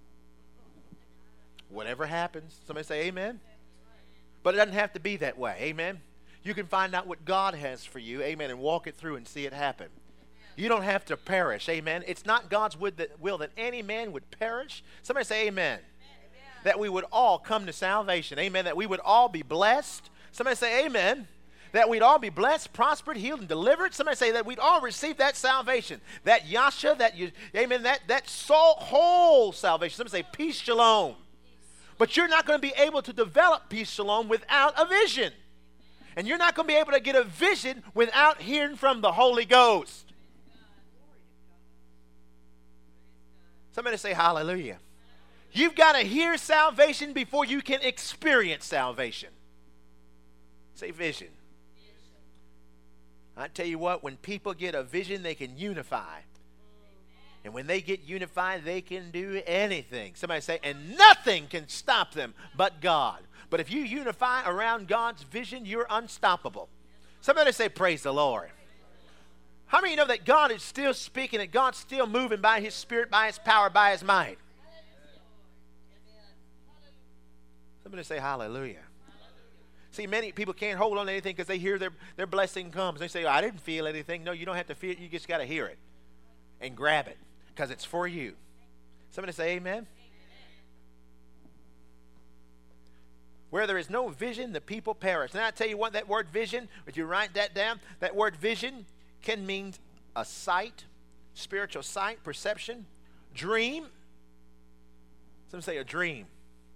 Whatever happens. Somebody say amen. But it doesn't have to be that way. Amen. You can find out what God has for you. Amen. And walk it through and see it happen. You don't have to perish. Amen. It's not God's will that any man would perish. Somebody say amen. That we would all come to salvation. Amen. That we would all be blessed. Somebody say amen. That we'd all be blessed, prospered, healed, and delivered. Somebody say that we'd all receive that salvation. That yasha, that you, amen, that, that soul, whole salvation. Somebody say peace, shalom. But you're not going to be able to develop peace, shalom without a vision. And you're not going to be able to get a vision without hearing from the Holy Ghost. Somebody say hallelujah. You've got to hear salvation before you can experience salvation. Say vision. I tell you what, when people get a vision, they can unify. And when they get unified, they can do anything. Somebody say, and nothing can stop them but God. But if you unify around God's vision, you're unstoppable. Somebody say, praise the Lord. How many of you know that God is still speaking, that God's still moving by His Spirit, by His power, by His might? Somebody say hallelujah. See, many people can't hold on to anything because they hear their, their blessing comes. They say, oh, I didn't feel anything. No, you don't have to feel it. You just got to hear it and grab it because it's for you. Somebody say amen. Amen. Where there is no vision, the people perish. Now I tell you what, that word vision, if you write that down, that word vision can mean a sight, spiritual sight, perception, dream. Some say a dream.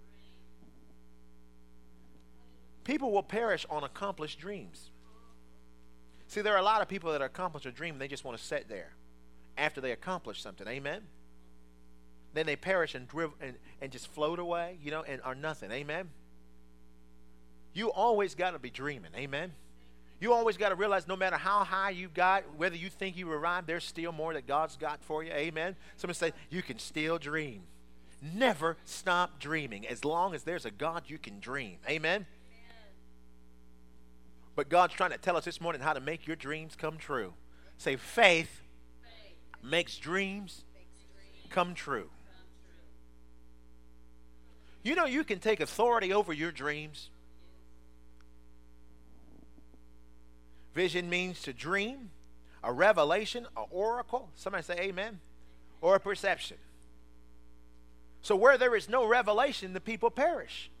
People will perish on accomplished dreams. See, there are a lot of people that accomplish a dream, they just want to sit there after they accomplish something. Amen? Then they perish and, driv- and, and just float away, you know, and are nothing. Amen? You always got to be dreaming. Amen? You always got to realize no matter how high you got, whether you think you arrived, there's still more that God's got for you. Amen? Somebody say, you can still dream. Never stop dreaming. As long as there's a God, you can dream. Amen? But God's trying to tell us this morning how to make your dreams come true. Say, faith, faith. Makes dreams, makes dreams come, true. come true. You know you can take authority over your dreams. Vision means to dream, a revelation, an oracle. Somebody say amen. Or a perception. So where there is no revelation, the people perish.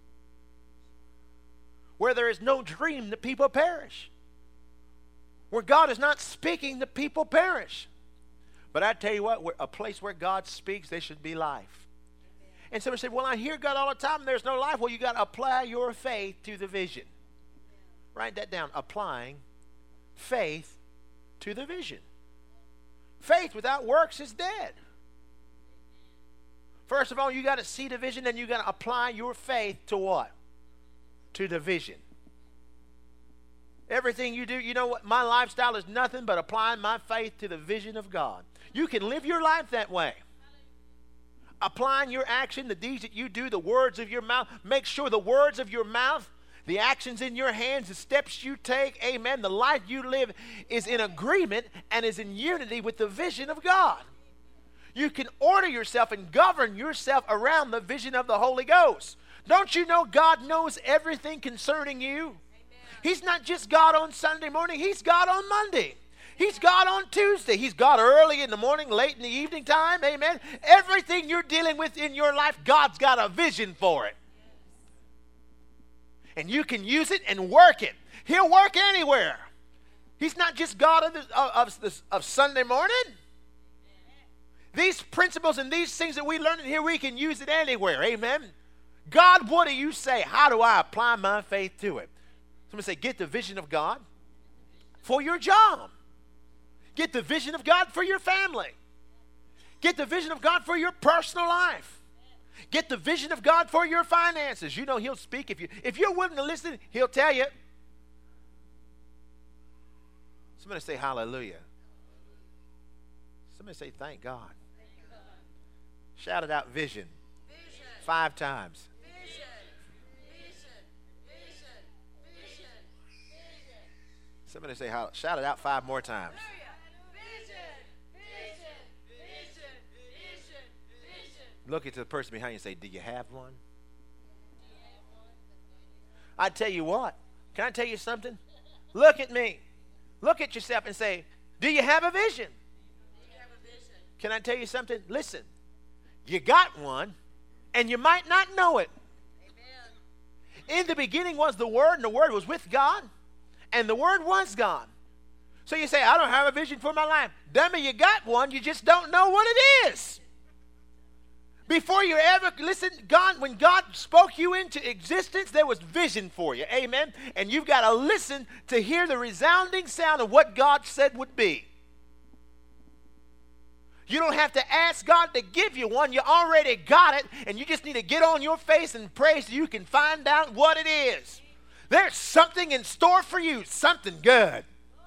Where there is no dream, the people perish. Where God is not speaking, the people perish. But I tell you what, a place where God speaks, there should be life. And somebody said, well, I hear God all the time, and there's no life. Well, you got to apply your faith to the vision. Write that down. Applying faith to the vision. Faith without works is dead. First of all, you got to see the vision, and you got to apply your faith to what? To the vision. Everything you do, you know what? My lifestyle is nothing but applying my faith to the vision of God. You can live your life that way. Applying your action, the deeds that you do, the words of your mouth. Make sure the words of your mouth, the actions in your hands, the steps you take, amen, the life you live is in agreement and is in unity with the vision of God. You can order yourself and govern yourself around the vision of the Holy Ghost. Don't you know God knows everything concerning you? Amen. He's not just God on Sunday morning. He's God on Monday. He's God on Tuesday. He's God early in the morning, late in the evening time. Amen. Everything you're dealing with in your life, God's got a vision for it. And you can use it and work it. He'll work anywhere. He's not just God of, the, of, of, of Sunday morning. These principles and these things that we learn in here, we can use it anywhere. Amen. God, what do you say? How do I apply my faith to it? Somebody say, get the vision of God for your job. Get the vision of God for your family. Get the vision of God for your personal life. Get the vision of God for your finances. You know he'll speak. If, you, if you're willing to listen, he'll tell you. Somebody say hallelujah. Somebody say thank God. Thank God. Shout it out, vision. Vision. Five times. Vision. Vision. Vision. Vision. Vision. Somebody say shout it out five more times. Vision. Vision. Vision. Vision. Vision. Look at the person behind you and say, do you have one? I tell you what. Can I tell you something? Look at me. Look at yourself and say, do you have a vision? Can I tell you something? Listen, you got one, and you might not know it. Amen. In the beginning was the Word, and the Word was with God, and the Word was God. So you say, I don't have a vision for my life. Dummy, you got one, you just don't know what it is. Before you ever, listen, God, when God spoke you into existence, there was vision for you. Amen? And you've got to listen to hear the resounding sound of what God said would be. You don't have to ask God to give you one. You already got it, and you just need to get on your face and pray so you can find out what it is. There's something in store for you, something good.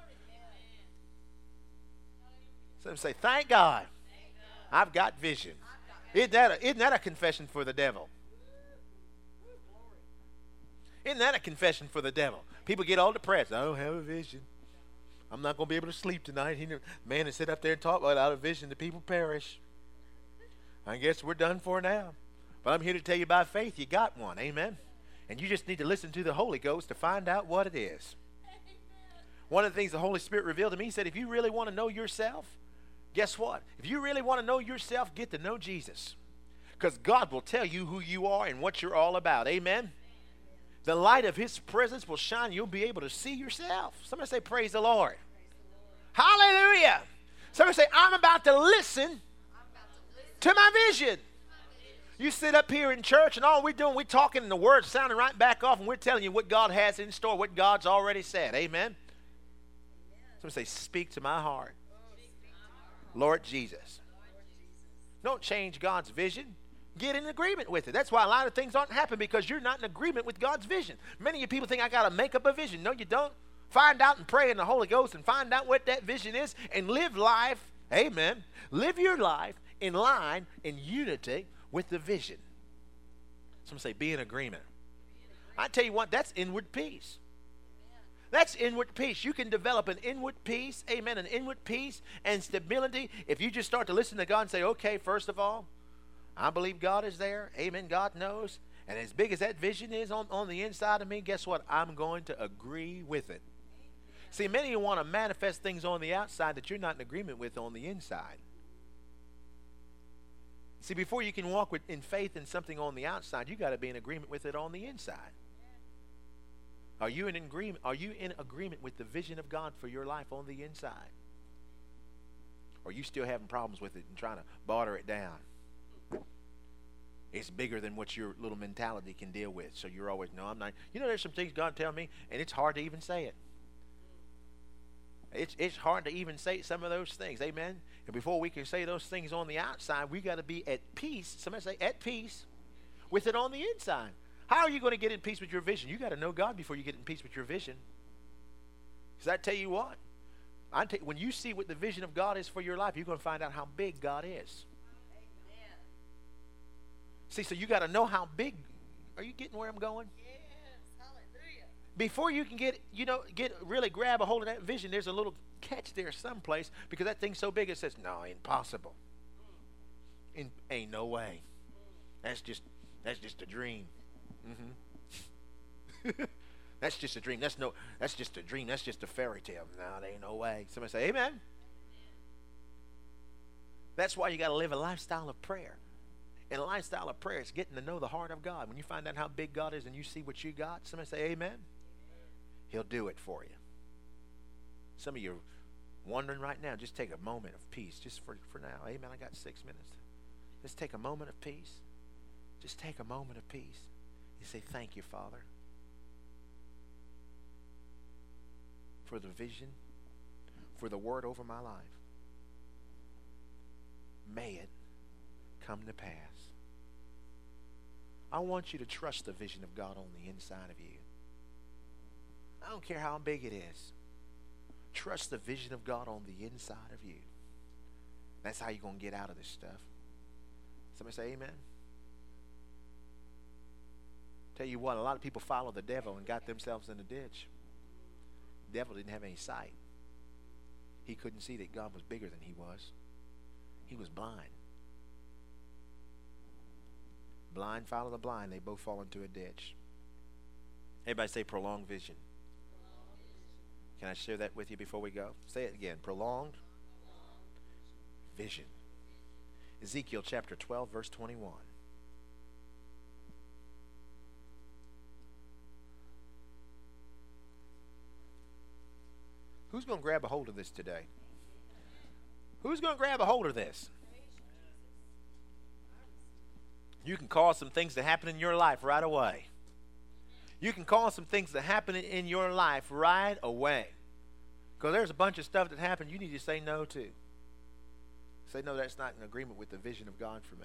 Some say, thank God, I've got vision. Isn't that, a, isn't that a confession for the devil? Isn't that a confession for the devil? People get all depressed. I don't have a vision. I'm not going to be able to sleep tonight. He, man, to sit up there and talk without a vision, the people perish. I guess we're done for now. But I'm here to tell you by faith you got one. Amen. And you just need to listen to the Holy Ghost to find out what it is. One of the things the Holy Spirit revealed to me, he said, if you really want to know yourself, guess what? If you really want to know yourself, get to know Jesus. Because God will tell you who you are and what you're all about. Amen? The light of his presence will shine. You'll be able to see yourself. Somebody say, praise the Lord. Hallelujah. Somebody say, I'm about to listen to my vision. You sit up here in church and all we're doing, we're talking and the words sounding right back off and we're telling you what God has in store, what God's already said. Amen? Somebody say, speak to my heart. Lord Jesus. Don't change God's vision. Get in agreement with it. That's why a lot of things aren't happening, because you're not in agreement with God's vision. Many of you people think I got to make up a vision. No, you don't. Find out and pray in the Holy Ghost and find out what that vision is and live life. Amen. Live your life in line, in unity with the vision. Some say be in agreement. I tell you what, that's inward peace. That's inward peace. You can develop an inward peace, amen, an inward peace and stability if you just start to listen to God and say, okay, first of all, I believe God is there. Amen. God knows. And as big as that vision is on, on the inside of me, guess what? I'm going to agree with it. See, many of you want to manifest things on the outside that you're not in agreement with on the inside. See, before you can walk with, in faith in something on the outside, you got to be in agreement with it on the inside. Are you in agreement? Are you in agreement with the vision of God for your life on the inside? Or are you still having problems with it and trying to barter it down? It's bigger than what your little mentality can deal with. So you're always, no, I'm not. You know, there's some things God tell me, and it's hard to even say it. It's, it's hard to even say some of those things. Amen? And before we can say those things on the outside, we got to be at peace. Somebody say, at peace with it on the inside. How are you going to get in peace with your vision? You got to know God before you get in peace with your vision. Because I tell you what, I tell you, when you see what the vision of God is for your life, you're going to find out how big God is. Amen. See, so you got to know how big. Are you getting where I'm going? Yes, hallelujah. Before you can get, you know, get really grab a hold of that vision, there's a little catch there someplace, because that thing's so big it says, no, impossible. In, ain't no way. That's just that's just a dream. Mm-hmm. That's just a dream. That's no. That's just a dream. That's just a fairy tale. No, there ain't no way. Somebody say, amen. That's why you got to live a lifestyle of prayer. And a lifestyle of prayer is getting to know the heart of God. When you find out how big God is and you see what you got, somebody say, amen. He'll do it for you. Some of you are wondering right now. Just take a moment of peace, just for for now. Amen. I got six minutes. Just take a moment of peace. Just take a moment of peace. You say, thank you, Father, for the vision, for the word over my life. May it come to pass. I want you to trust the vision of God on the inside of you. I don't care how big it is. Trust the vision of God on the inside of you. That's how you're going to get out of this stuff. Somebody say amen. Tell you what, a lot of people follow the devil and got themselves in a ditch. The devil didn't have any sight. He couldn't see that God was bigger than he was. He was blind. Blind follow the blind. They both fall into a ditch. Everybody say prolonged vision. Can I share that with you before we go? Say it again. Prolonged vision. Ezekiel chapter twelve, verse twenty-one. Who's going to grab a hold of this today? Who's going to grab a hold of this? You can cause some things to happen in your life right away. You can cause some things to happen in your life right away. Because there's a bunch of stuff that happened you need to say no to. Say, no, that's not in agreement with the vision of God for me.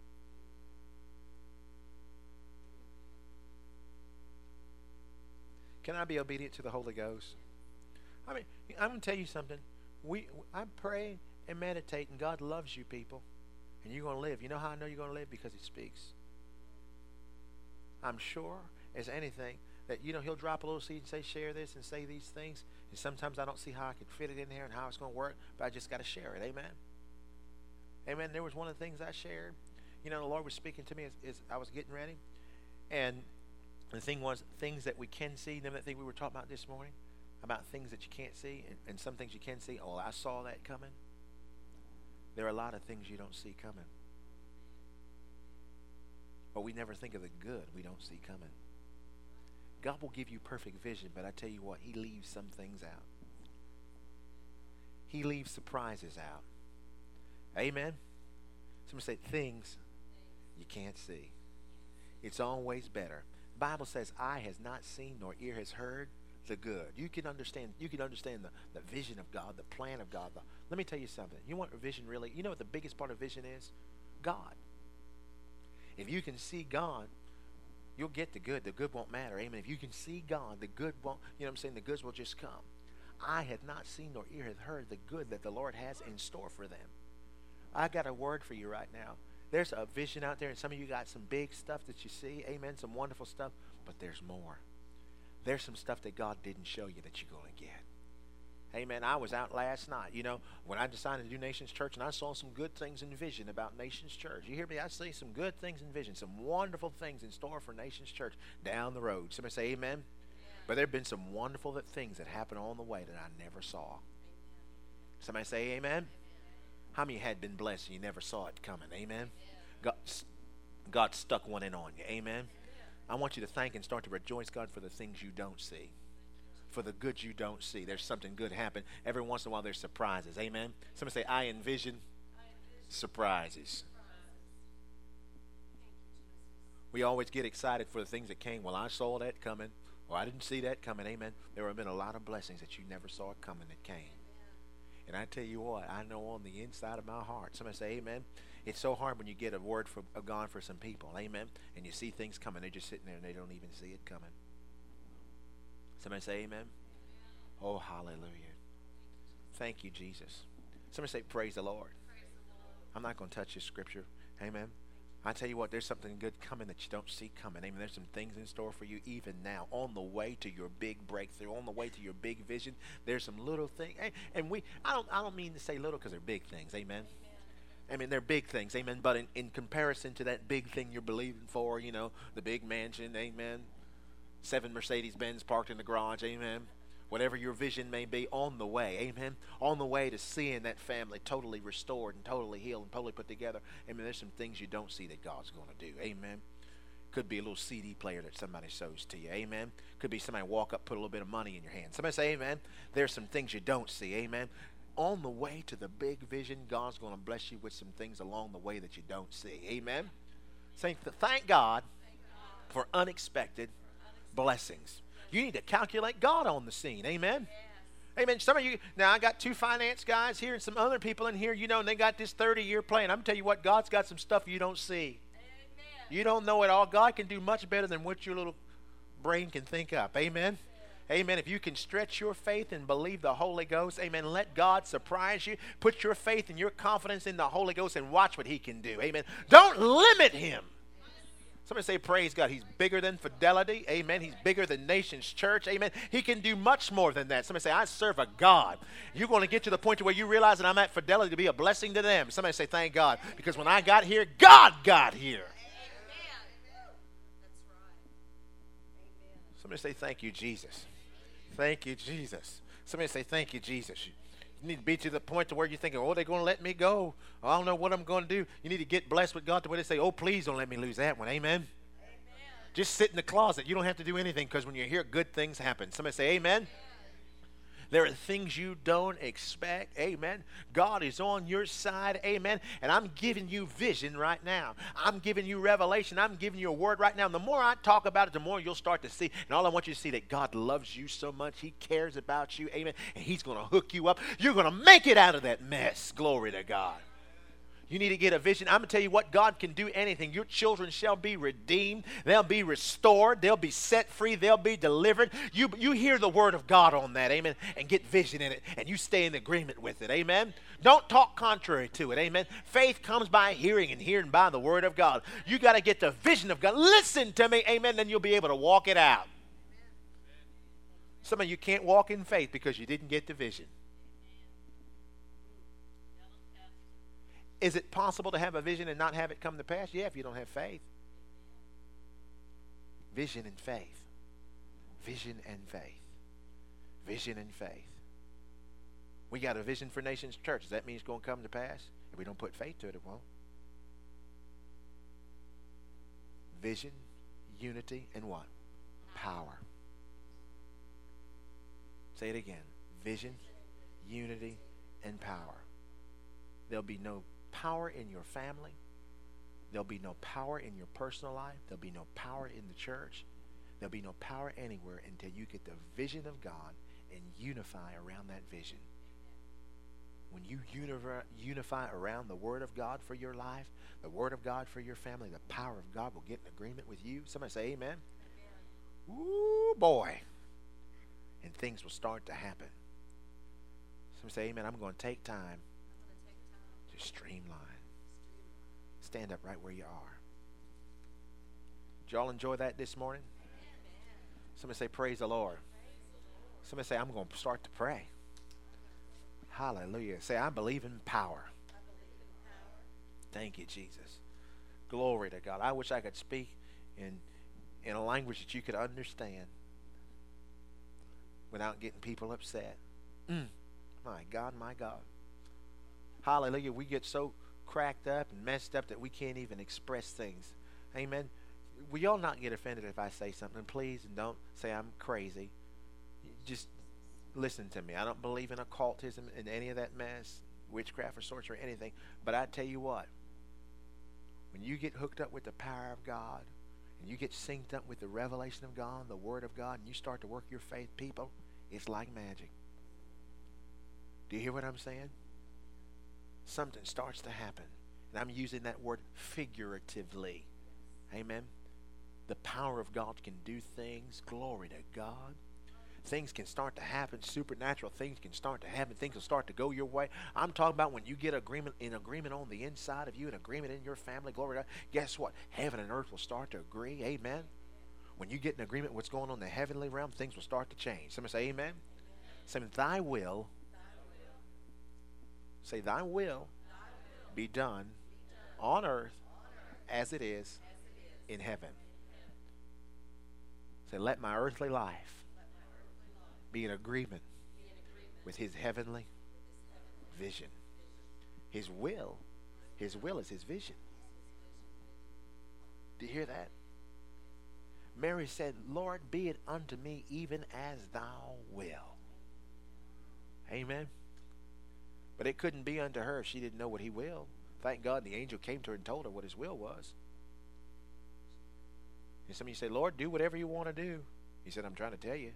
Can I be obedient to the Holy Ghost? I mean, I'm going to tell you something. We, I pray and meditate, and God loves you people, and you're going to live. You know how I know you're going to live? Because He speaks. I'm sure as anything that, you know, He'll drop a little seed and say, share this and say these things. And sometimes I don't see how I can fit it in there and how it's going to work, but I just got to share it. Amen. Amen. There was one of the things I shared. you know, the Lord was speaking to me as, as I was getting ready. And the thing was, things that we can see, remember that thing we were talking about this morning? About things that you can't see and, and some things you can see. Oh, I saw that coming. There are a lot of things you don't see coming. But we never think of the good we don't see coming. God will give you perfect vision, but I tell you what, he leaves some things out. He leaves surprises out. Amen? Somebody say, things you can't see. It's always better. The Bible says, eye has not seen nor ear has heard the good. You can understand, you can understand the, the vision of God, the plan of God. The, let me tell you something. You want vision really? You know what the biggest part of vision is? God. If you can see God, you'll get the good. The good won't matter. Amen. If you can see God, the good won't, you know what I'm saying? The goods will just come. Eye had not seen nor ear hath heard the good that the Lord has in store for them. I got a word for you right now. There's a vision out there, and some of you got some big stuff that you see. Amen. Some wonderful stuff. But there's more. There's some stuff that God didn't show you that you're going to get. Amen. I was out last night, you know, when I decided to do Nations Church, and I saw some good things in vision about Nations Church. You hear me? I see some good things in vision, some wonderful things in store for Nations Church down the road. Somebody say amen. But there have been some wonderful things that happened on the way that I never saw. Somebody say amen. How many had been blessed and you never saw it coming? Amen. God, God stuck one in on you. Amen. I want you to thank and start to rejoice God for the things you don't see. For the good you don't see. There's something good happen. Every once in a while there's surprises. Amen. Somebody say, I envision surprises. We always get excited for the things that came. Well, I saw that coming. Or I didn't see that coming. Amen. There have been a lot of blessings that you never saw coming that came. And I tell you what, I know on the inside of my heart. Somebody say amen. It's so hard when you get a word from of God for some people. Amen. And you see things coming. They're just sitting there and they don't even see it coming. Somebody say amen. Oh, hallelujah. Thank you, Jesus. Somebody say praise the Lord. I'm not going to touch this scripture. Amen. I tell you what, there's something good coming that you don't see coming. Amen. There's some things in store for you even now. On the way to your big breakthrough, on the way to your big vision, there's some little things. And we, I don't, I don't mean to say little because they're big things. Amen. I mean, they're big things. Amen. But in, in comparison to that big thing you're believing for, you know, the big mansion. Amen. Seven Mercedes-Benz parked in the garage. Amen. Whatever your vision may be, on the way, amen, on the way to seeing that family totally restored and totally healed and totally put together. Amen. There's some things you don't see that God's going to do. Amen. Could be a little C D player that somebody sows to you. Amen. Could be somebody walk up, put a little bit of money in your hand. Somebody say amen. There's some things you don't see. Amen. On the way to the big vision, God's going to bless you with some things along the way that you don't see. Amen. Say, thank God for unexpected blessings. You need to calculate God on the scene. Amen. Yes. Amen. Some of you, now I got two finance guys here and some other people in here, you know, and they got this thirty-year plan. I'm going to tell you what, God's got some stuff you don't see. Amen. You don't know it all. God can do much better than what your little brain can think up. Amen. Yes. Amen. If you can stretch your faith and believe the Holy Ghost, amen, let God surprise you. Put your faith and your confidence in the Holy Ghost and watch what he can do. Amen. Don't limit him. Somebody say, praise God. He's bigger than Fidelity. Amen. He's bigger than Nations Church. Amen. He can do much more than that. Somebody say, I serve a God. You're going to get to the point to where you realize that I'm at Fidelity to be a blessing to them. Somebody say, thank God. Because when I got here, God got here. Somebody say, thank you, Jesus. Thank you, Jesus. Somebody say, thank you, Jesus. You need to be to the point to where you're thinking, oh, they're going to let me go. Oh, I don't know what I'm going to do. You need to get blessed with God to where they say, oh, please don't let me lose that one. Amen. Amen. Just sit in the closet. You don't have to do anything because when you're here, good things happen. Somebody say amen. Amen. There are things you don't expect. Amen. God is on your side. Amen. And I'm giving you vision right now. I'm giving you revelation. I'm giving you a word right now. And the more I talk about it, the more you'll start to see. And all I want you to see that God loves you so much. He cares about you. Amen. And he's going to hook you up. You're going to make it out of that mess. Glory to God. You need to get a vision. I'm going to tell you what, God can do anything. Your children shall be redeemed. They'll be restored. They'll be set free. They'll be delivered. You, you hear the word of God on that, amen, and get vision in it, and you stay in agreement with it, amen. Don't talk contrary to it, amen. Faith comes by hearing, and hearing by the word of God. You got to get the vision of God. Listen to me, amen, then you'll be able to walk it out. Some of you can't walk in faith because you didn't get the vision. Is it possible to have a vision and not have it come to pass? Yeah, if you don't have faith. Vision and faith. Vision and faith. Vision and faith. We got a vision for Nations Church. Does that mean it's going to come to pass? If we don't put faith to it, it won't. Vision, unity, and what? Power. Say it again. Vision, unity, and power. There'll be no power in your family. There'll be no power in your personal life. There'll be no power in the church. There'll be no power anywhere until you get the vision of God and unify around that vision. When you univer- unify around the Word of God for your life, the Word of God for your family, the power of God will get in agreement with you. Somebody say amen. Amen. Ooh, boy. And things will start to happen. Somebody say amen. I'm going to take time to streamline. Stand up right where you are. Did y'all enjoy that this morning? Somebody say praise the Lord. Somebody say I'm going to start to pray. Hallelujah. Say I believe in power. Thank you, Jesus. Glory to God. I wish I could speak in in a language that you could understand without getting people upset. Mm. My God, my God. Hallelujah. We get so cracked up and messed up that we can't even express things. Amen. Will y'all not get offended if I say something? Please, and don't say I'm crazy. Just listen to me. I don't believe in occultism and any of that mess, witchcraft or sorcery or anything. But I tell you what, when you get hooked up with the power of God, and you get synced up with the revelation of God, the Word of God, and you start to work your faith, people, it's like magic. Do you hear what I'm saying? Something starts to happen. And I'm using that word figuratively. Amen. The power of God can do things. Glory to God. Things can start to happen. Supernatural things can start to happen. Things will start to go your way. I'm talking about when you get agreement in agreement on the inside of you, an agreement in your family. Glory to God. Guess what? Heaven and earth will start to agree. Amen. When you get in agreement with what's going on in the heavenly realm, things will start to change. Somebody say amen. Say, thy will, say, thy will be done on earth as it is in heaven. Say, let my earthly life be in agreement with his heavenly vision. His will, his will is his vision. Do you hear that? Mary said, Lord, be it unto me even as thou will. Amen. But it couldn't be unto her if she didn't know what he will. Thank God the angel came to her and told her what his will was. And some of you say, Lord, do whatever you want to do. He said, I'm trying to tell you.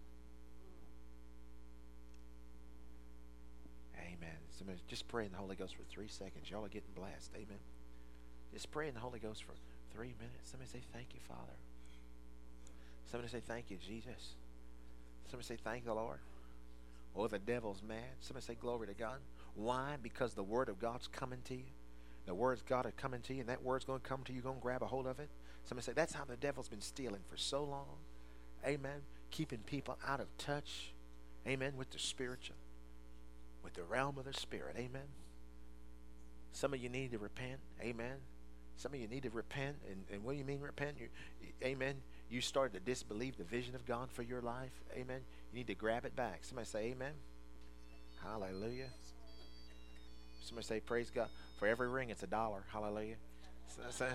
Amen. Somebody just pray in the Holy Ghost for three seconds. Y'all are getting blessed. Amen. Just pray in the Holy Ghost for three minutes. Somebody say, thank you, Father. Somebody say, thank you, Jesus. Somebody say, thank the Lord. Oh, the devil's mad. Somebody say, glory to God. Why? Because the word of God's coming to you. The word's God is coming to you, and that word's going to come to you. You're going to grab a hold of it. Somebody say, that's how the devil's been stealing for so long. Amen. Keeping people out of touch. Amen. With the spiritual. With the realm of the spirit. Amen. Some of you need to repent. Amen. Some of you need to repent. And, and what do you mean repent? You, amen. You started to disbelieve the vision of God for your life. Amen. You need to grab it back. Somebody say amen. Hallelujah. Somebody say praise God. For every ring it's a dollar. Hallelujah. Somebody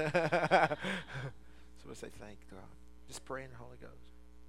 say thank God. Just pray in the Holy Ghost.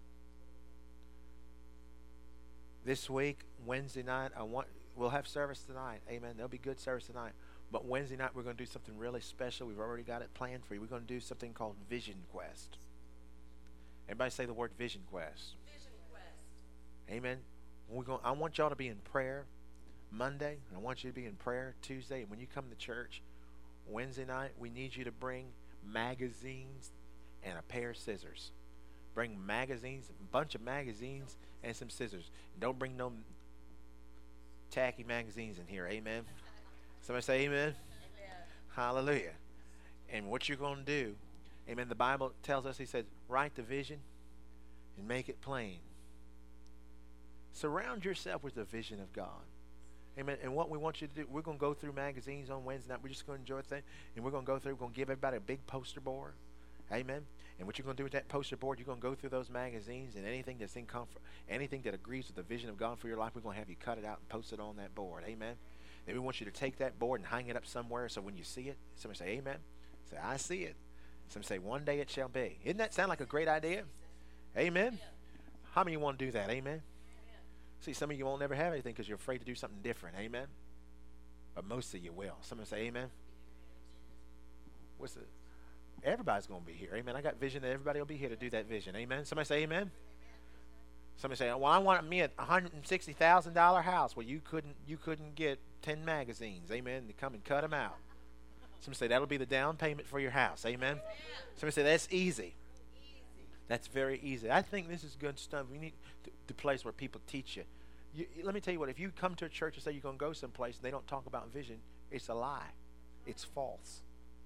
This week, Wednesday night, I want we'll have service tonight. Amen. There'll be good service tonight. But Wednesday night, we're going to do something really special. We've already got it planned for you. We're going to do something called Vision Quest. Everybody say the word Vision Quest. Vision Quest. Amen. We're going. I want y'all to be in prayer Monday, and I want you to be in prayer Tuesday. And when you come to church Wednesday night, we need you to bring magazines and a pair of scissors. Bring magazines, a bunch of magazines, and some scissors. Don't bring no tacky magazines in here. Amen. Somebody say amen. Amen. Hallelujah. And what you're going to do, amen, the Bible tells us, he says, write the vision and make it plain. Surround yourself with the vision of God. Amen. And what we want you to do, we're going to go through magazines on Wednesday night. We're just going to enjoy the thing. And we're going to go through, we're going to give everybody a big poster board. Amen. And what you're going to do with that poster board, you're going to go through those magazines, and anything that's in comfort, anything that agrees with the vision of God for your life, we're going to have you cut it out and post it on that board. Amen. Then we want you to take that board and hang it up somewhere, so when you see it, somebody say, amen. Say, I see it. Somebody say, one day it shall be. Isn't that sound like a great idea? Amen. How many want to do that? Amen. See, some of you won't never have anything because you're afraid to do something different. Amen. But most of you will. Somebody say, amen. What's the... Everybody's going to be here. Amen. I got vision that everybody will be here to do that vision. Amen. Somebody say amen. Somebody say, well, I want me a one hundred sixty thousand dollars house. Well, you couldn't you couldn't get ten magazines. Amen. To come and cut them out. Somebody say, that'll be the down payment for your house. Amen. Somebody say, that's easy. That's very easy. I think this is good stuff. We need to, the place where people teach you. you. Let me tell you what, if you come to a church and say you're going to go someplace and they don't talk about vision, it's a lie. It's false.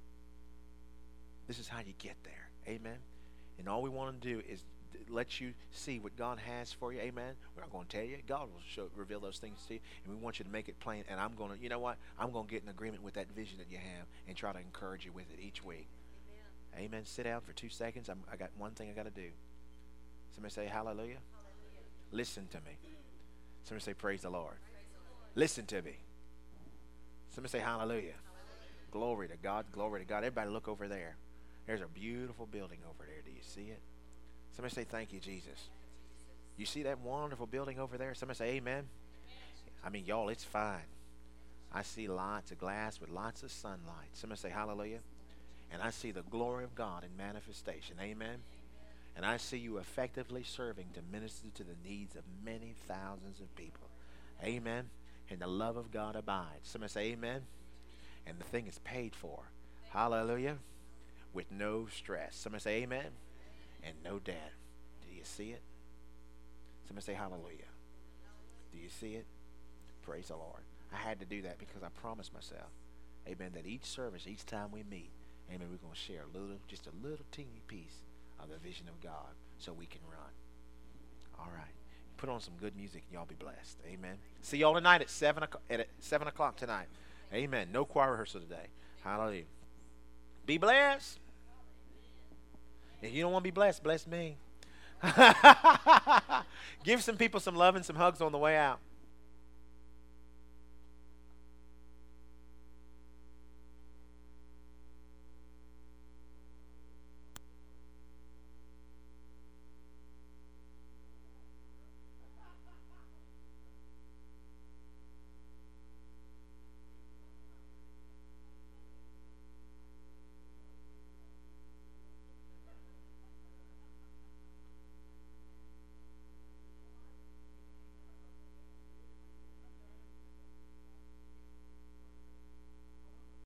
This is how you get there. Amen. And all we want to do is let you see what God has for you. Amen. We're not going to tell you. God will show, reveal those things to you. And we want you to make it plain. And I'm going to, you know what? I'm going to get in agreement with that vision that you have and try to encourage you with it each week. Amen. Amen. Sit down for two seconds. I'm, I got one thing I got to do. Somebody say hallelujah. Hallelujah. Listen to me. Somebody say praise the Lord. Praise the Lord. Listen to me. Somebody say hallelujah. Hallelujah. Glory to God. Glory to God. Everybody look over there. There's a beautiful building over there. Do you see it? Somebody say, thank you, Jesus. You see that wonderful building over there? Somebody say, amen. I mean, y'all, it's fine. I see lots of glass with lots of sunlight. Somebody say, hallelujah. And I see the glory of God in manifestation. Amen. And I see you effectively serving to minister to the needs of many thousands of people. Amen. And the love of God abides. Somebody say, amen. And the thing is paid for. Hallelujah. With no stress. Somebody say amen. And no debt. Do you see it? Somebody say hallelujah. Do you see it? Praise the Lord. I had to do that because I promised myself, amen, that each service, each time we meet, amen, we're going to share a little, just a little teeny piece of the vision of God so we can run. All right. Put on some good music and y'all be blessed. Amen. See y'all tonight at seven o'clock, at seven o'clock tonight. Amen. No choir rehearsal today. Hallelujah. Be blessed. If you don't want to be blessed, bless me. Give some people some love and some hugs on the way out.